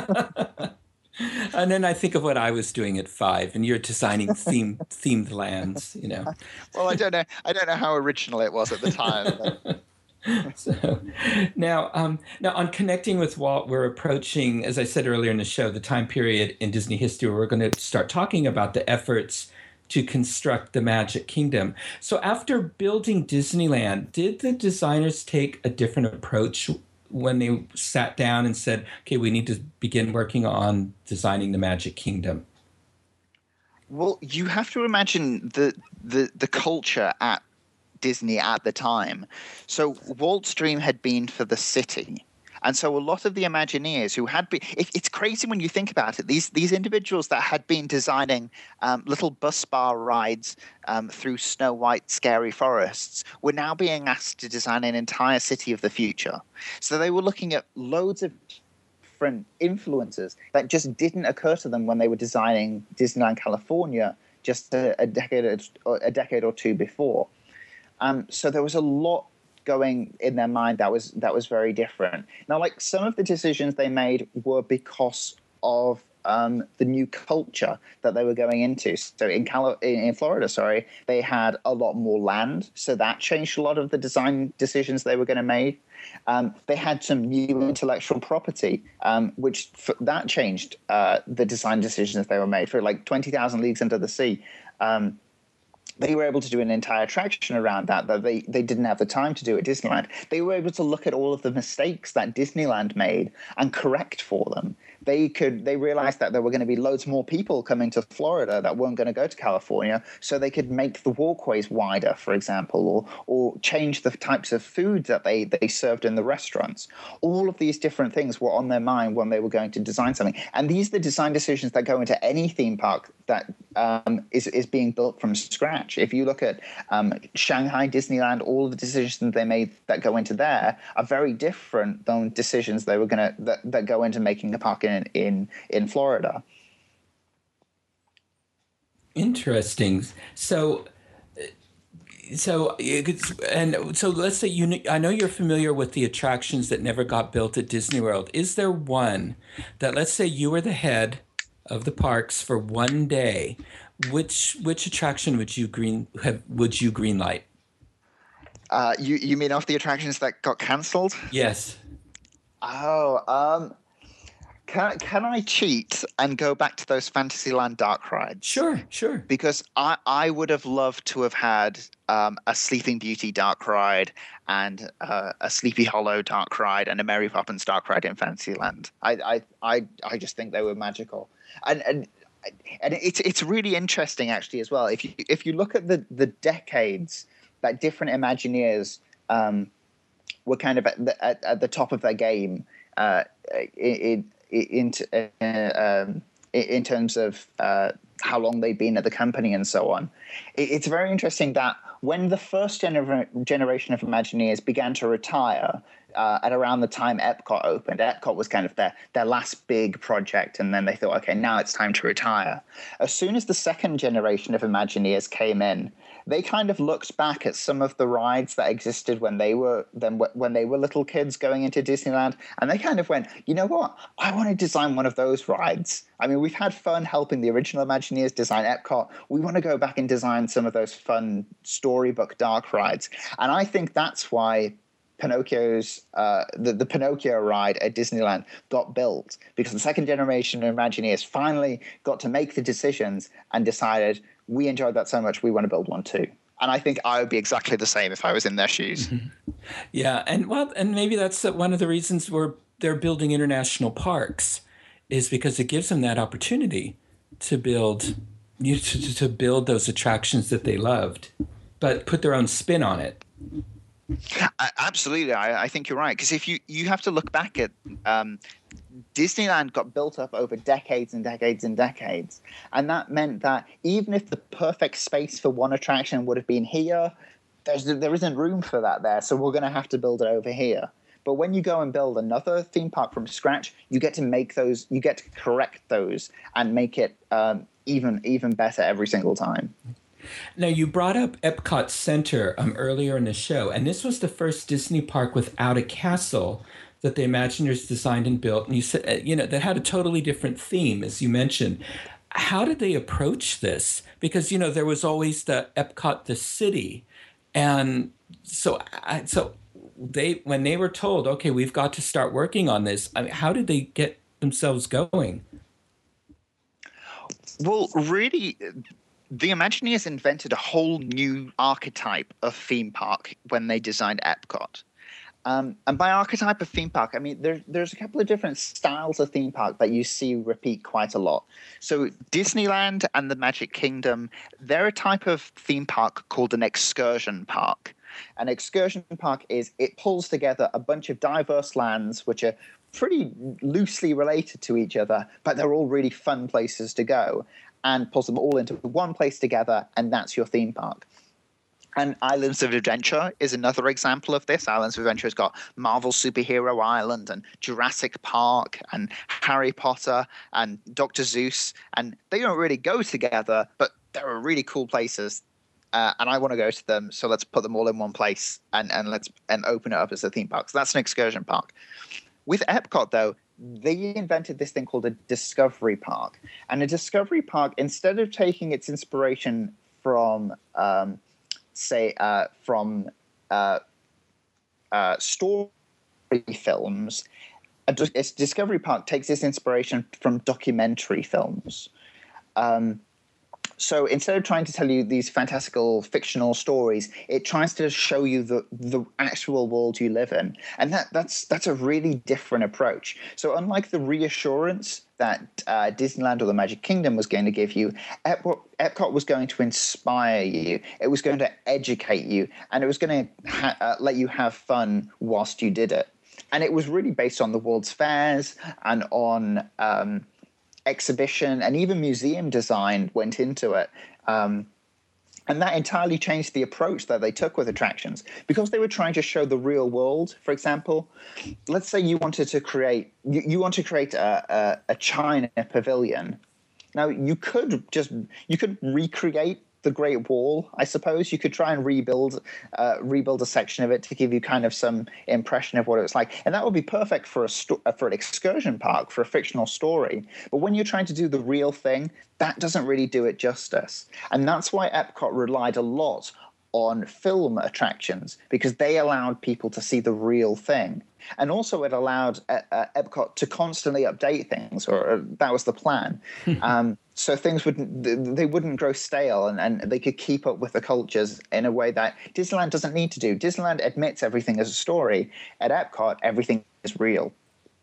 And then I think of what I was doing at five, and you're designing theme, themed lands, you know. Well, I don't know. I don't know how original it was at the time. But... So now, um, now on Connecting with Walt, we're approaching, as I said earlier in the show, the time period in Disney history where we're going to start talking about the efforts to construct the Magic Kingdom. So after building Disneyland, did the designers take a different approach when they sat down and said, okay, we need to begin working on designing the Magic Kingdom? Well, you have to imagine the the, the culture at Disney at the time. So Walt's dream had been for the city. And so a lot of the Imagineers who had been, it, it's crazy when you think about it, these these individuals that had been designing um, little bus bar rides um, through Snow White scary forests were now being asked to design an entire city of the future. So they were looking at loads of different influences that just didn't occur to them when they were designing Disneyland California just a, a decade or a decade or two before. Um, so there was a lot going in their mind that was that was very different. Now, like, some of the decisions they made were because of um, the new culture that they were going into. So in Cali- in Florida, sorry, they had a lot more land, so that changed a lot of the design decisions they were going to make. Um, they had some new intellectual property, um, which f- that changed uh, the design decisions they were made. For like twenty thousand Leagues Under the Sea, um, they were able to do an entire attraction around that that they, they didn't have the time to do at Disneyland. They were able to look at all of the mistakes that Disneyland made and correct for them. They could they realized that there were going to be loads more people coming to Florida that weren't going to go to California, so they could make the walkways wider, for example, or or change the types of food that they, they served in the restaurants. All of these different things were on their mind when they were going to design something. And these are the design decisions that go into any theme park that um, is, is being built from scratch. If you look at um, Shanghai Disneyland, all of the decisions they made that go into there are very different than decisions they were going to that, that go into making a park in in in Florida. Interesting. So, so and so let's say you. I know you're familiar with the attractions that never got built at Disney World. Is there one that, let's say, you were the head of the parks for one day? Which which attraction would you green have would you green light? Uh, you you mean off the attractions that got cancelled? Yes. Oh, um, can can I cheat and go back to those Fantasyland dark rides? Sure, sure. Because I, I would have loved to have had um, a Sleeping Beauty dark ride and uh, a Sleepy Hollow dark ride and a Mary Poppins dark ride in Fantasyland. I I I, I just think they were magical, and and. And it's it's really interesting, actually, as well. If you if you look at the, the decades that different Imagineers um, were kind of at the, at, at the top of their game uh, in in uh, um, in terms of uh, how long they've been at the company and so on, it's very interesting that when the first gener- generation of Imagineers began to retire, uh, at around the time Epcot opened, Epcot was kind of their, their last big project, and then they thought, okay, now it's time to retire. As soon as the second generation of Imagineers came in, they kind of looked back at some of the rides that existed when they were then when they were little kids going into Disneyland, and they kind of went, you know what? I want to design one of those rides. I mean, we've had fun helping the original Imagineers design Epcot. We want to go back and design some of those fun storybook dark rides, and I think that's why Pinocchio's uh, the, the Pinocchio ride at Disneyland got built, because the second generation of Imagineers finally got to make the decisions and decided, we enjoyed that so much, we want to build one too. And I think I would be exactly the same if I was in their shoes. Mm-hmm. Yeah, and well, and maybe that's one of the reasons we're they're building international parks, is because it gives them that opportunity to build you to, to build those attractions that they loved, but put their own spin on it. Absolutely, I, I think you're right. Because if you you have to look back at um, Disneyland got built up over decades and decades and decades, and that meant that even if the perfect space for one attraction would have been here, there's there isn't room for that there. So we're going to have to build it over here. But when you go and build another theme park from scratch, you get to make those, you get to correct those and make it um, even even better every single time. Now, you brought up Epcot Center um, earlier in the show, and this was the first Disney park without a castle that the Imagineers designed and built. And you said, you know, that had a totally different theme, as you mentioned. How did they approach this? Because, you know, there was always the Epcot, the city. And so, I, so they, when they were told, okay, we've got to start working on this, I mean, how did they get themselves going? Well, really, the Imagineers invented a whole new archetype of theme park when they designed Epcot. Um, and by archetype of theme park, I mean there, there's a couple of different styles of theme park that you see repeat quite a lot. So Disneyland and the Magic Kingdom, they're a type of theme park called an excursion park. An excursion park is it pulls together a bunch of diverse lands which are pretty loosely related to each other, but they're all really fun places to go, and pulls them all into one place together, and that's your theme park. And Islands of Adventure is another example of this. Islands of Adventure has got Marvel Superhero Island and Jurassic Park and Harry Potter and Doctor Seuss, and they don't really go together, but they're really cool places. Uh, and I want to go to them, so let's put them all in one place and, and let's and open it up as a theme park. So that's an excursion park. With Epcot, though, they invented this thing called a Discovery Park. And a Discovery Park, instead of taking its inspiration from, um, say, uh, from uh, uh, story films, a, a Discovery Park takes its inspiration from documentary films. Um, So instead of trying to tell you these fantastical fictional stories, it tries to show you the, the actual world you live in. And that, that's that's a really different approach. So unlike the reassurance that uh, Disneyland or the Magic Kingdom was going to give you, Epcot, Epcot was going to inspire you. It was going to educate you. And it was going to ha- uh, let you have fun whilst you did it. And it was really based on the World's Fairs and on Um, exhibition, and even museum design went into it. Um, and that entirely changed the approach that they took with attractions, because they were trying to show the real world. For example, let's say you wanted to create, you, you want to create a, a, a China pavilion. Now, you could just, you could recreate the Great Wall, I suppose. You could try and rebuild uh, rebuild a section of it to give you kind of some impression of what it was like. And that would be perfect for a sto- for an excursion park, for a fictional story. But when you're trying to do the real thing, that doesn't really do it justice. And that's why Epcot relied a lot on film attractions, because they allowed people to see the real thing. And also it allowed uh, uh, Epcot to constantly update things, or uh, that was the plan. um, so things wouldn't, they wouldn't grow stale, and, and they could keep up with the cultures in a way that Disneyland doesn't need to do. Disneyland admits everything as a story. At Epcot, everything is real.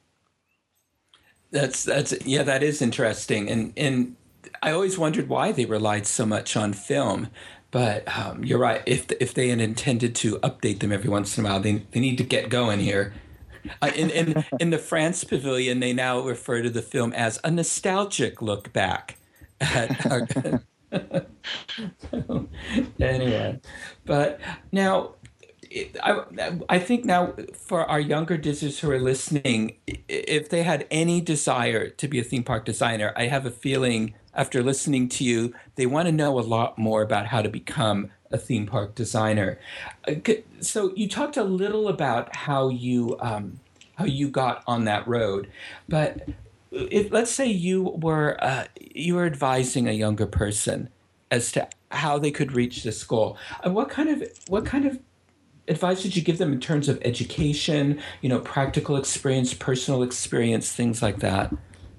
That's, that's, yeah, that is interesting. And, and I always wondered why they relied so much on film. But um, you're right. If if they had intended to update them every once in a while, they they need to get going here. Uh, in in in the France Pavilion, they now refer to the film as a nostalgic look back at our, Anyway, but now it- I, I think now for our younger Disneyers who are listening, i- if they had any desire to be a theme park designer, I have a feeling after listening to you, they want to know a lot more about how to become a theme park designer. Uh, c- So you talked a little about how you um, how you got on that road, but if let's say you were uh, you were advising a younger person as to how they could reach this goal, uh, what kind of what kind of advice did you give them in terms of education, you know, practical experience, personal experience, things like that?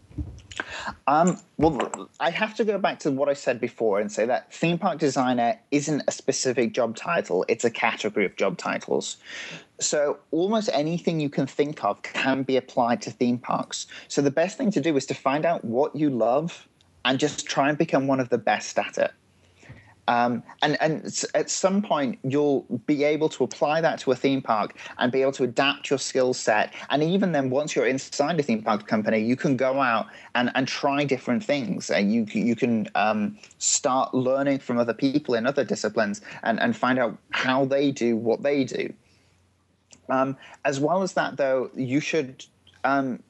Um, well, I have to go back to what I said before and say that theme park designer isn't a specific job title, it's a category of job titles. So almost anything you can think of can be applied to theme parks. So the best thing to do is to find out what you love and just try and become one of the best at it. Um, and, and at some point, you'll be able to apply that to a theme park and be able to adapt your skill set. And even then, once you're inside a theme park company, you can go out and, and try different things. And you, you can um, start learning from other people in other disciplines and, and find out how they do what they do. Um, as well as that, though, you should um,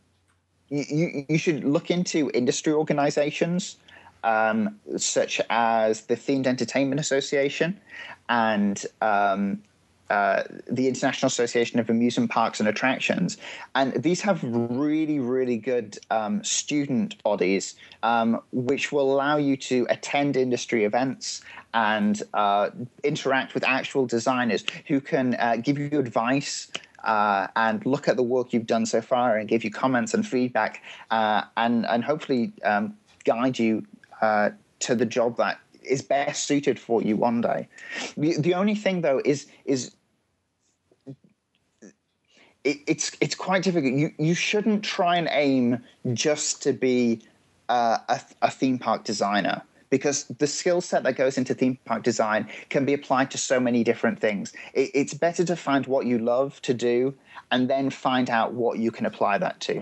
you, you should look into industry organizations. Um, such as the Themed Entertainment Association and um, uh, the International Association of Amusement Parks and Attractions. And these have really, really good um, student bodies, um, which will allow you to attend industry events and uh, interact with actual designers who can uh, give you advice Uh, and look at the work you've done so far and give you comments and feedback uh, and, and hopefully um, guide you uh, to the job that is best suited for you one day. The, the only thing, though, is is it, it's it's quite difficult. You you shouldn't try and aim just to be uh, a, a theme park designer, because the skill set that goes into theme park design can be applied to so many different things. It, it's better to find what you love to do and then find out what you can apply that to.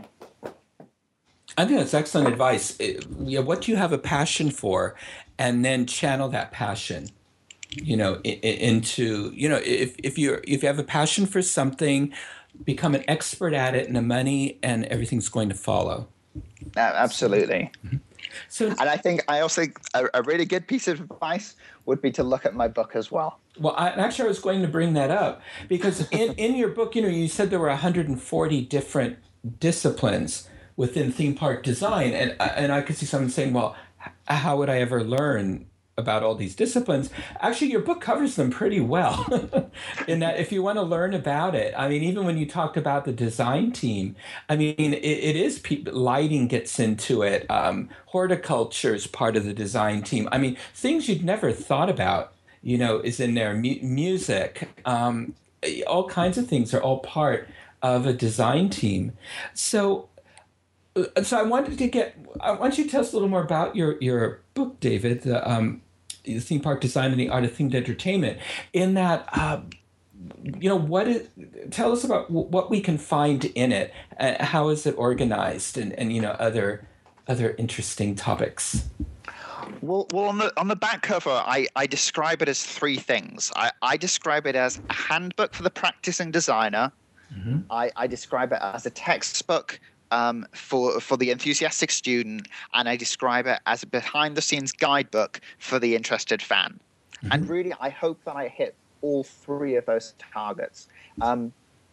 I think that's excellent advice. It, yeah, what do you have a passion for, and then channel that passion, you know, i- i- into, you know, if if you if you have a passion for something, become an expert at it, and the money and everything's going to follow. Uh, absolutely. So, And I think I also think a, a really good piece of advice would be to look at my book as well. well, I, actually, I was going to bring that up because in in your book, you know, you said there were one hundred forty different disciplines within theme park design, and and I could see someone saying, well, h- how would I ever learn about all these disciplines? Actually, your book covers them pretty well. In that, if you want to learn about it, I mean, even when you talked about the design team, I mean, it, it is pe- lighting gets into it. Um, horticulture is part of the design team. I mean, things you'd never thought about, you know, is in there. Mu- music, um, all kinds of things are all part of a design team. So uh, so I wanted to get. I want you to tell us a little more about your your book, David, the um, the theme park design and the art of themed entertainment. In that, uh, you know, what is? Tell us about w- what we can find in it. Uh, how is it organized, and and you know other other interesting topics. Well, well, on the on the back cover, I, I describe it as three things. I, I describe it as a handbook for the practicing designer. Mm-hmm. I, I describe it as a textbook um, for for the enthusiastic student, and I describe it as a behind-the-scenes guidebook for the interested fan. Mm-hmm. And really, I hope that I hit all three of those targets. Um,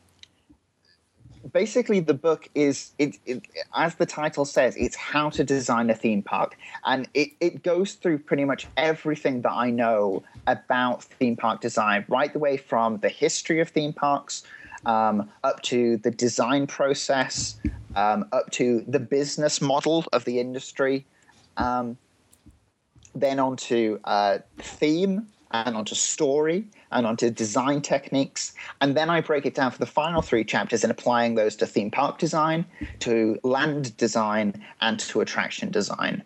basically, the book is, it, it, as the title says, it's how to design a theme park, and it, it goes through pretty much everything that I know about theme park design, right the way from the history of theme parks, Um, up to the design process, um, up to the business model of the industry, um, then onto uh, theme, and onto story, and onto design techniques. And then I break it down for the final three chapters and applying those to theme park design, to land design, and to attraction design.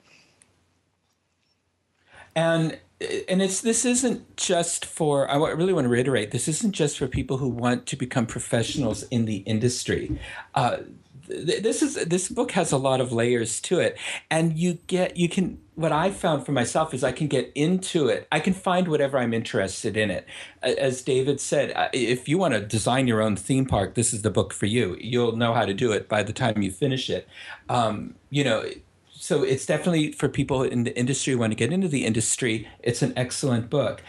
And and it's this isn't just for, I really want to reiterate, this isn't just for people who want to become professionals in the industry. Uh, th- this is this book has a lot of layers to it, and you get you can what I found for myself is I can get into it. I can find whatever I'm interested in it. A- As David said, uh, if you want to design your own theme park, this is the book for you. You'll know how to do it by the time you finish it. Um, you know, so it's definitely for people in the industry who want to get into the industry. It's an excellent book.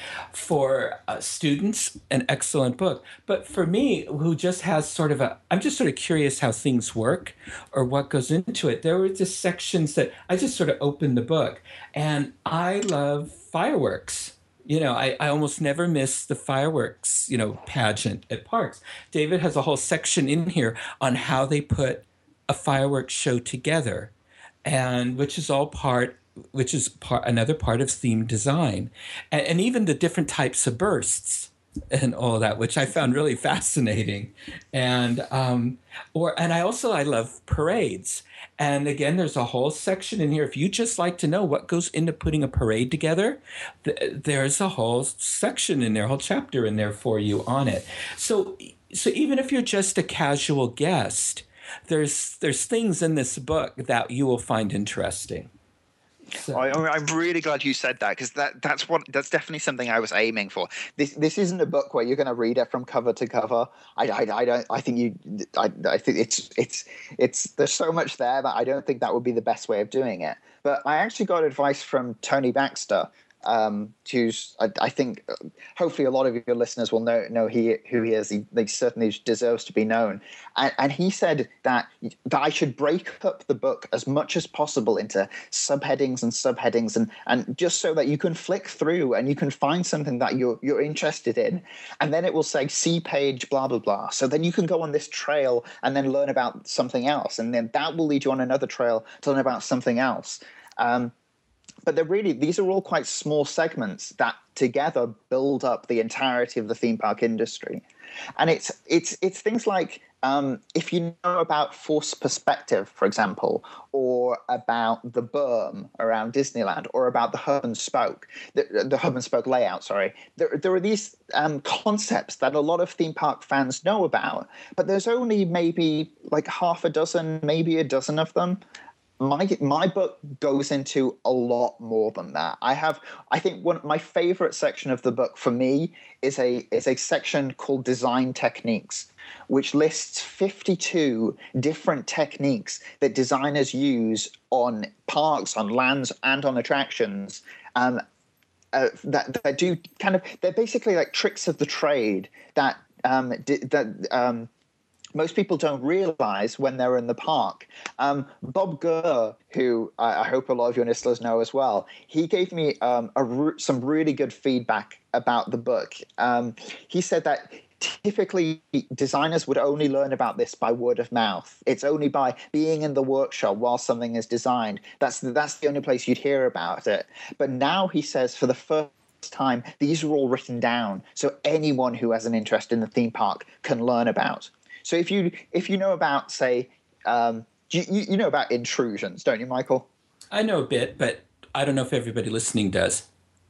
For uh, students, an excellent book. But for me, who just has sort of a, I'm just sort of curious how things work or what goes into it. There were just sections that I just sort of opened the book, and I love fireworks. You know, I, I almost never miss the fireworks, you know, pageant at parks. David has a whole section in here on how they put a fireworks show together, and which is all part which is part another part of theme design, and, and even the different types of bursts and all that, which I found really fascinating. And um, or and I also I love parades. And again, there's a whole section in here. If you just like to know what goes into putting a parade together, th- there's a whole section in there, a whole chapter in there for you on it. So so even if you're just a casual guest, there's there's things in this book that you will find interesting. So. I, I'm really glad you said that, because that, that's what that's definitely something I was aiming for. This this isn't a book where you're going to read it from cover to cover. I, I, I don't. I think you. I, I think it's it's it's. There's so much there that I don't think that would be the best way of doing it. But I actually got advice from Tony Baxter, um, who's I, I think hopefully a lot of your listeners will know know he who he is. He, he certainly deserves to be known. And, and he said that that I should break up the book as much as possible into subheadings and subheadings, and and just so that you can flick through and you can find something that you're you're interested in, and then it will say see page blah blah blah. So then you can go on this trail and then learn about something else, and then that will lead you on another trail to learn about something else. Um, But they're really, these are all quite small segments that together build up the entirety of the theme park industry. And it's it's it's things like um, if you know about force perspective, for example, or about the berm around Disneyland, or about the hub and spoke, the, the hub and spoke layout, sorry, there, there are these um, concepts that a lot of theme park fans know about, but there's only maybe like half a dozen, maybe a dozen of them. My my book goes into a lot more than that. I have, I think, one my favorite section of the book for me is a is a section called Design Techniques, which lists fifty-two different techniques that designers use on parks, on lands, and on attractions. Um, uh, that that do kind of they're basically like tricks of the trade that um, d- that. Um, most people don't realize when they're in the park. Um, Bob Gurr, who I, I hope a lot of your listeners know as well, he gave me um, a, some really good feedback about the book. Um, he said that typically designers would only learn about this by word of mouth. It's only by being in the workshop while something is designed. That's, that's the only place you'd hear about it. But now he says for the first time, these are all written down, so anyone who has an interest in the theme park can learn about. So if you if you know about, say, um, you, you know about intrusions, don't you, Michael? I know a bit, but I don't know if everybody listening does.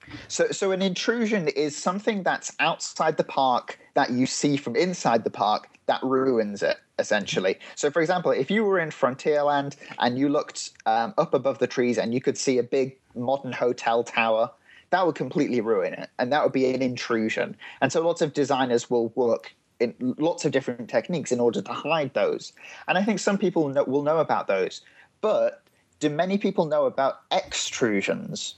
So so an intrusion is something that's outside the park that you see from inside the park that ruins it, essentially. So, for example, if you were in Frontierland and you looked um, up above the trees and you could see a big modern hotel tower, that would completely ruin it, and that would be an intrusion. And so lots of designers will work in lots of different techniques in order to hide those. And I think some people know, will know about those. But do many people know about extrusions?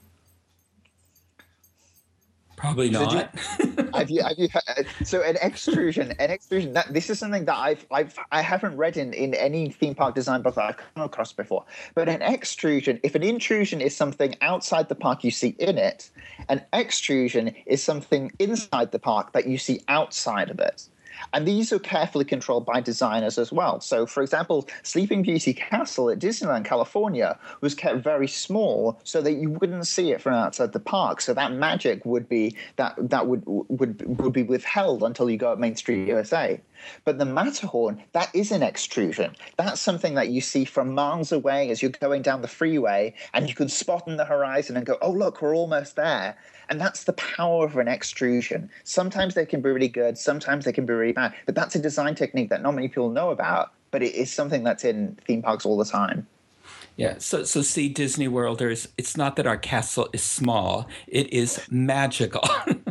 Probably not. So, you, have you, have you, so an extrusion, an extrusion. That, this is something that I've, I've, I haven't read in, in any theme park design book that I've come across before. But an extrusion, if an intrusion is something outside the park you see in it, an extrusion is something inside the park that you see outside of it. And these are carefully controlled by designers as well. So, for example, Sleeping Beauty Castle at Disneyland, California, was kept very small so that you wouldn't see it from outside the park. So that magic would be that that would would would be withheld until you go up Main Street, U S A. But the Matterhorn, that is an extrusion. That's something that you see from miles away as you're going down the freeway, and you can spot on the horizon and go, oh, look, we're almost there. And that's the power of an extrusion. Sometimes they can be really good, sometimes they can be really bad, but that's a design technique that not many people know about. but it is something that's in theme parks all the time. Yeah, so so see, Disney Worlders, it's not that our castle is small, it is magical.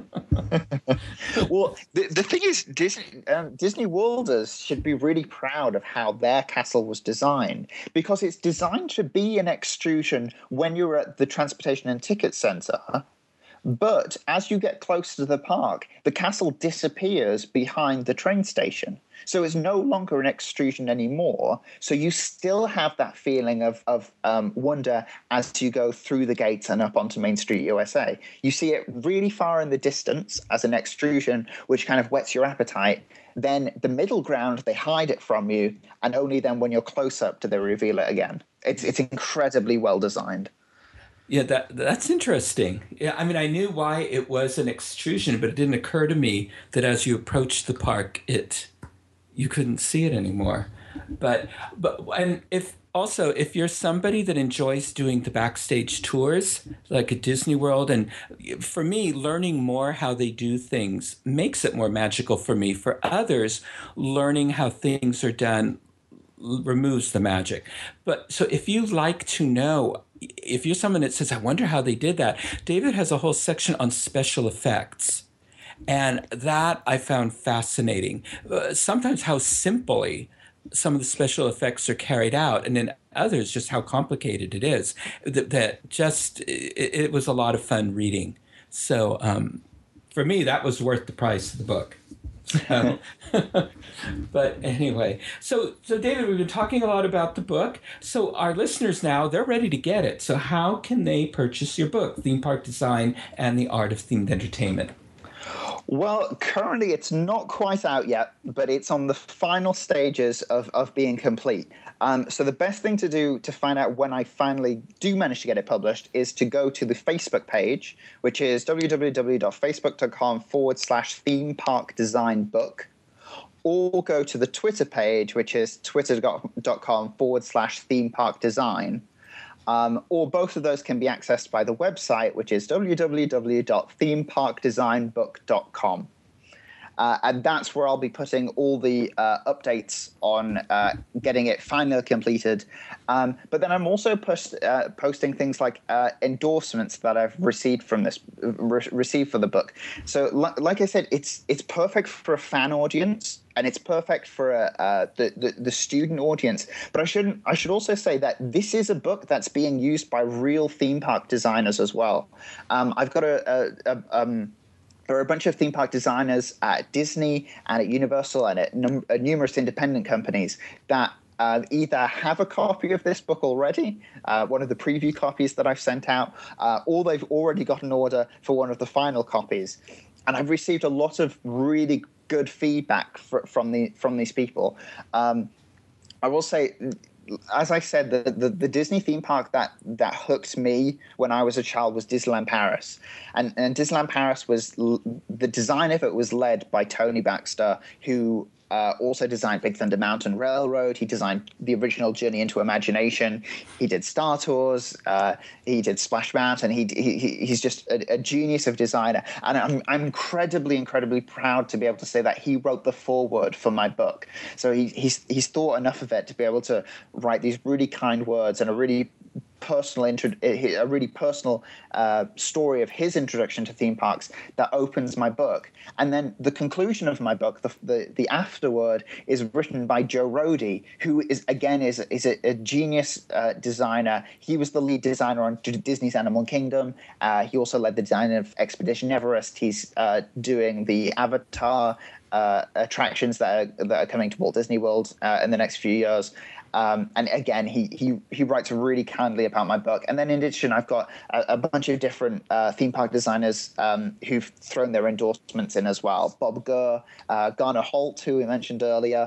Well, the, the thing is, Disney, um, Disney Worlders should be really proud of how their castle was designed, because it's designed to be an extrusion when you're at the Transportation and Ticket Center. But as you get closer to the park, the castle disappears behind the train station. So it's no longer an extrusion anymore. So you still have that feeling of, of um, wonder as you go through the gates and up onto Main Street U S A. You see it really far in the distance as an extrusion, which kind of whets your appetite. Then the middle ground, they hide it from you. And only then when you're close up do they reveal it again. It's, it's incredibly well designed. Yeah, that that's interesting. Yeah, I mean, I knew why it was an extrusion, but it didn't occur to me that as you approached the park, it you couldn't see it anymore. But but and if also if you're somebody that enjoys doing the backstage tours, like at Disney World, and for me, learning more how they do things makes it more magical for me. For others, learning how things are done removes the magic. But so if you like to know, if you're someone that says, I wonder how they did that, David has a whole section on special effects. And that I found fascinating. Uh, sometimes how simply some of the special effects are carried out, and then others just how complicated it is. That, that just, it, it was a lot of fun reading. So um, for me, that was worth the price of the book. So, but anyway, so so David, we've been talking a lot about the book. So our listeners now, they're ready to get it. So how can they purchase your book, Theme Park Design and the Art of Themed Entertainment? Well, currently it's not quite out yet, but it's on the final stages of, of being complete. Um, so the best thing to do to find out when I finally do manage to get it published is to go to the Facebook page, which is www.facebook.com forward slash theme park design book, or go to the Twitter page, which is twitter.com forward slash theme park design. Um, or both of those can be accessed by the website, which is www dot theme park design book dot com. Uh, and that's where I'll be putting all the uh, updates on uh, getting it finally completed. Um, but then I'm also post, uh, posting things like uh, endorsements that I've received from this re- received for the book. So, l- like I said, it's it's perfect for a fan audience. And it's perfect for a, uh, the, the the student audience. But I shouldn't. I should also say that this is a book that's being used by real theme park designers as well. Um, I've got a, a, a um, there are a bunch of theme park designers at Disney and at Universal and at, num- at numerous independent companies that uh, either have a copy of this book already, uh, one of the preview copies that I've sent out, uh, or they've already got an order for one of the final copies. And I've received a lot of really good feedback fr- from the from these people. Um, I will say, as I said, the, the, the Disney theme park that, that hooked me when I was a child was Disneyland Paris. And, and Disneyland Paris was, the design of it was led by Tony Baxter, who uh, also designed Big Thunder Mountain Railroad. He designed the original Journey into Imagination. He did Star Tours. Uh, he did Splash Mountain. He, he he's just a, a genius of designer. And I'm I'm incredibly, incredibly proud to be able to say that he wrote the foreword for my book. So he, he's he's thought enough of it to be able to write these really kind words and a really personal intro, a really personal uh, story of his introduction to theme parks that opens my book. And then the conclusion of my book, the the, the afterword, is written by Joe Rohde, who is again is is a, a genius uh, designer. He was the lead designer on Disney's Animal Kingdom. Uh, he also led the design of Expedition Everest. He's uh, doing the Avatar uh, attractions that are, that are coming to Walt Disney World uh, in the next few years. Um, and again, he, he he writes really kindly about my book. And then in addition, I've got a, a bunch of different uh, theme park designers um, who've thrown their endorsements in as well. Bob Gurr, uh, Garner Holt, who we mentioned earlier,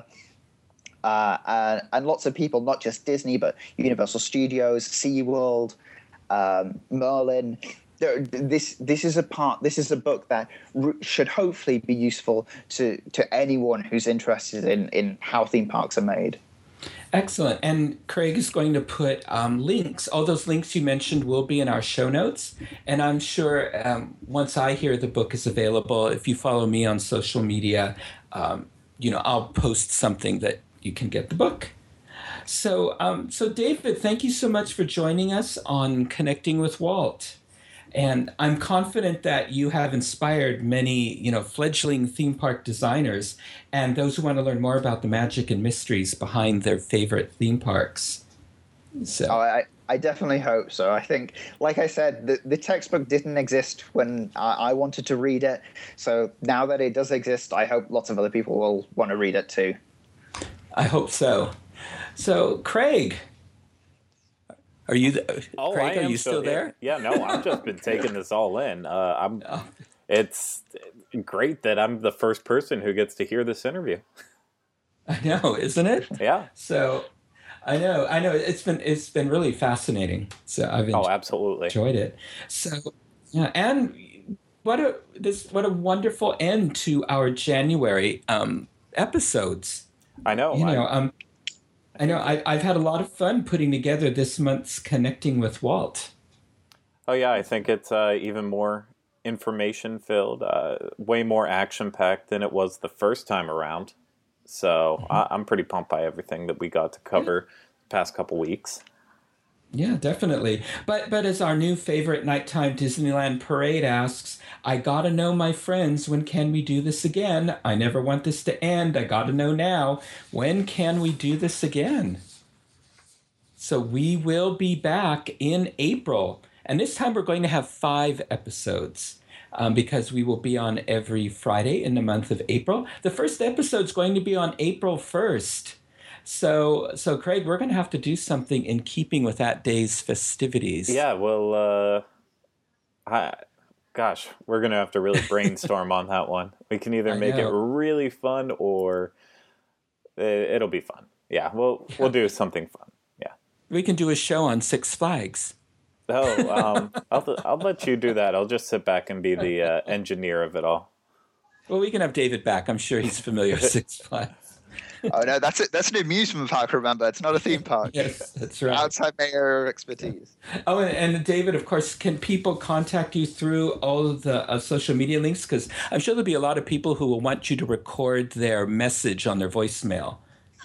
uh, and, and lots of people, not just Disney, but Universal Studios, SeaWorld, um, Merlin. There, this this is a part. This is a book that r- should hopefully be useful to to anyone who's interested in in how theme parks are made. Excellent. And Craig is going to put um, links. All those links you mentioned will be in our show notes. And I'm sure um, once I hear the book is available, if you follow me on social media, um, you know, I'll post something that you can get the book. So, um, so David, thank you so much for joining us on Connecting with Walt. And I'm confident that you have inspired many, you know, fledgling theme park designers and those who want to learn more about the magic and mysteries behind their favorite theme parks. So, oh, I, I definitely hope so. I think, like I said, the, the textbook didn't exist when I, I wanted to read it. So now that it does exist, I hope lots of other people will want to read it too. I hope so. So, Craig, are you? The, oh, Craig, I are am you still there? Yeah, no, I've just been taking this all in. Uh, I'm. Oh. It's great that I'm the first person who gets to hear this interview. I know, isn't it? Yeah. So, I know, I know. It's been it's been really fascinating. So I've enjoyed, oh, absolutely enjoyed it. So, yeah, and what a this what a wonderful end to our January um, episodes. I know. You know, I, um, I know. I, I've had a lot of fun putting together this month's Connecting with Walt. Oh yeah, I think it's uh, even more information filled, uh, way more action packed than it was the first time around. So mm-hmm. I, I'm pretty pumped by everything that we got to cover the past couple weeks. Yeah, definitely. But but as our new favorite nighttime Disneyland parade asks, I gotta know, my friends, when can we do this again? I never want this to end. I gotta know now. When can we do this again? So we will be back in April. And this time we're going to have five episodes um, because we will be on every Friday in the month of April. The first episode is going to be on April first. So, so Craig, we're going to have to do something in keeping with that day's festivities. Yeah, well, uh, I, gosh, we're going to have to really brainstorm on that one. We can either I make know. it really fun or it, it'll be fun. Yeah, we'll Yeah. we'll do something fun. Yeah. We can do a show on Six Flags. Oh, um, I'll I'll let you do that. I'll just sit back and be the uh, engineer of it all. Well, we can have David back. I'm sure he's familiar with Six Flags. Oh no, that's it. That's an amusement park. Remember, it's not a theme park. Yes, that's right. Outside my area of expertise. Oh, and, and David, of course, can people contact you through all of the uh, social media links? Because I'm sure there'll be a lot of people who will want you to record their message on their voicemail.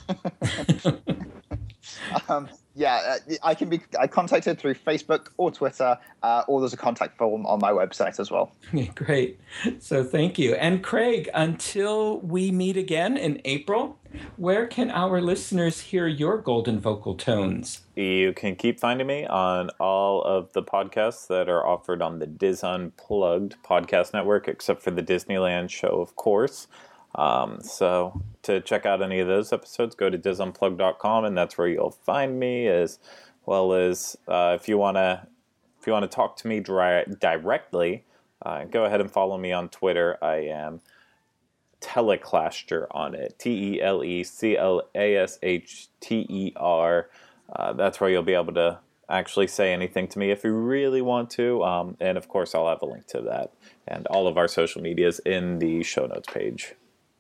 um, yeah, uh, I can be I contacted through Facebook or Twitter, uh, or there's a contact form on my website as well. Great. So thank you. And Craig, until we meet again in April, where can our listeners hear your golden vocal tones? You can keep finding me on all of the podcasts that are offered on the Diz Unplugged podcast network, except for the Disneyland show, of course. Um, so to check out any of those episodes, go to diz unplugged dot com, and that's where you'll find me, as well as uh, if you want to if you want to talk to me dry, directly, uh, go ahead and follow me on Twitter. I am Teleclaster on it, T E L E C L A S H T E R. Uh, that's where you'll be able to actually say anything to me if you really want to. Um, and of course, I'll have a link to that and all of our social medias in the show notes page.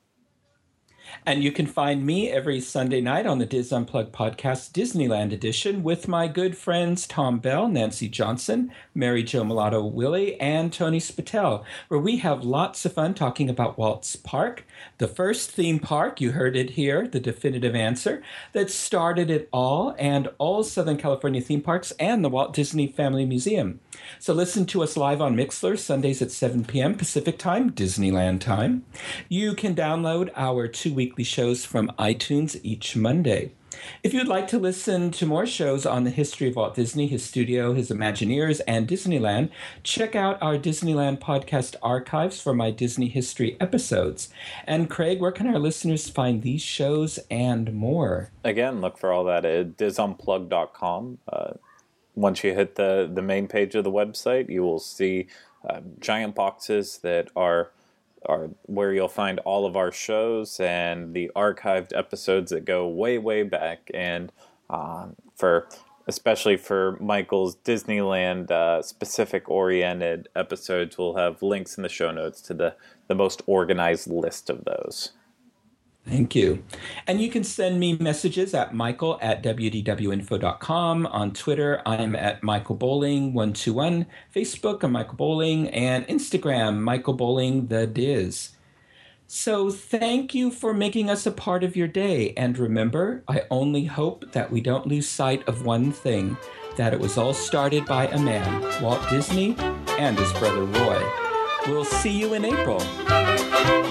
And you can find me every Sunday night on the Diz Unplugged podcast Disneyland edition with my good friends Tom Bell, Nancy Johnson, Mary Jo Mulatto Willie, and Tony Spatel, where we have lots of fun talking about Walt's Park, the first theme park, you heard it here, the definitive answer, that started it all, and all Southern California theme parks and the Walt Disney Family Museum. So listen to us live on Mixlr, Sundays at seven p.m. Pacific Time, Disneyland time. You can download our two weekly shows from iTunes each Monday. If you'd like to listen to more shows on the history of Walt Disney, his studio, his Imagineers, and Disneyland, check out our Disneyland podcast archives for my Disney history episodes. And Craig, where can our listeners find these shows and more? Again, look for all that at diz unplugged dot com. Uh, once you hit the, the main page of the website, you will see uh, giant boxes that are are where you'll find all of our shows and the archived episodes that go way, way back. And um, for especially for Michael's Disneyland uh, specific oriented episodes, we'll have links in the show notes to the, the most organized list of those. Thank you. And you can send me messages at michael at w d w info dot com. On Twitter, I'm at Michael Bowling one two one. Facebook, I'm Michael Bowling. And Instagram, Michael Bowling the Diz. So thank you for making us a part of your day. And remember, I only hope that we don't lose sight of one thing, that it was all started by a man, Walt Disney, and his brother Roy. We'll see you in April.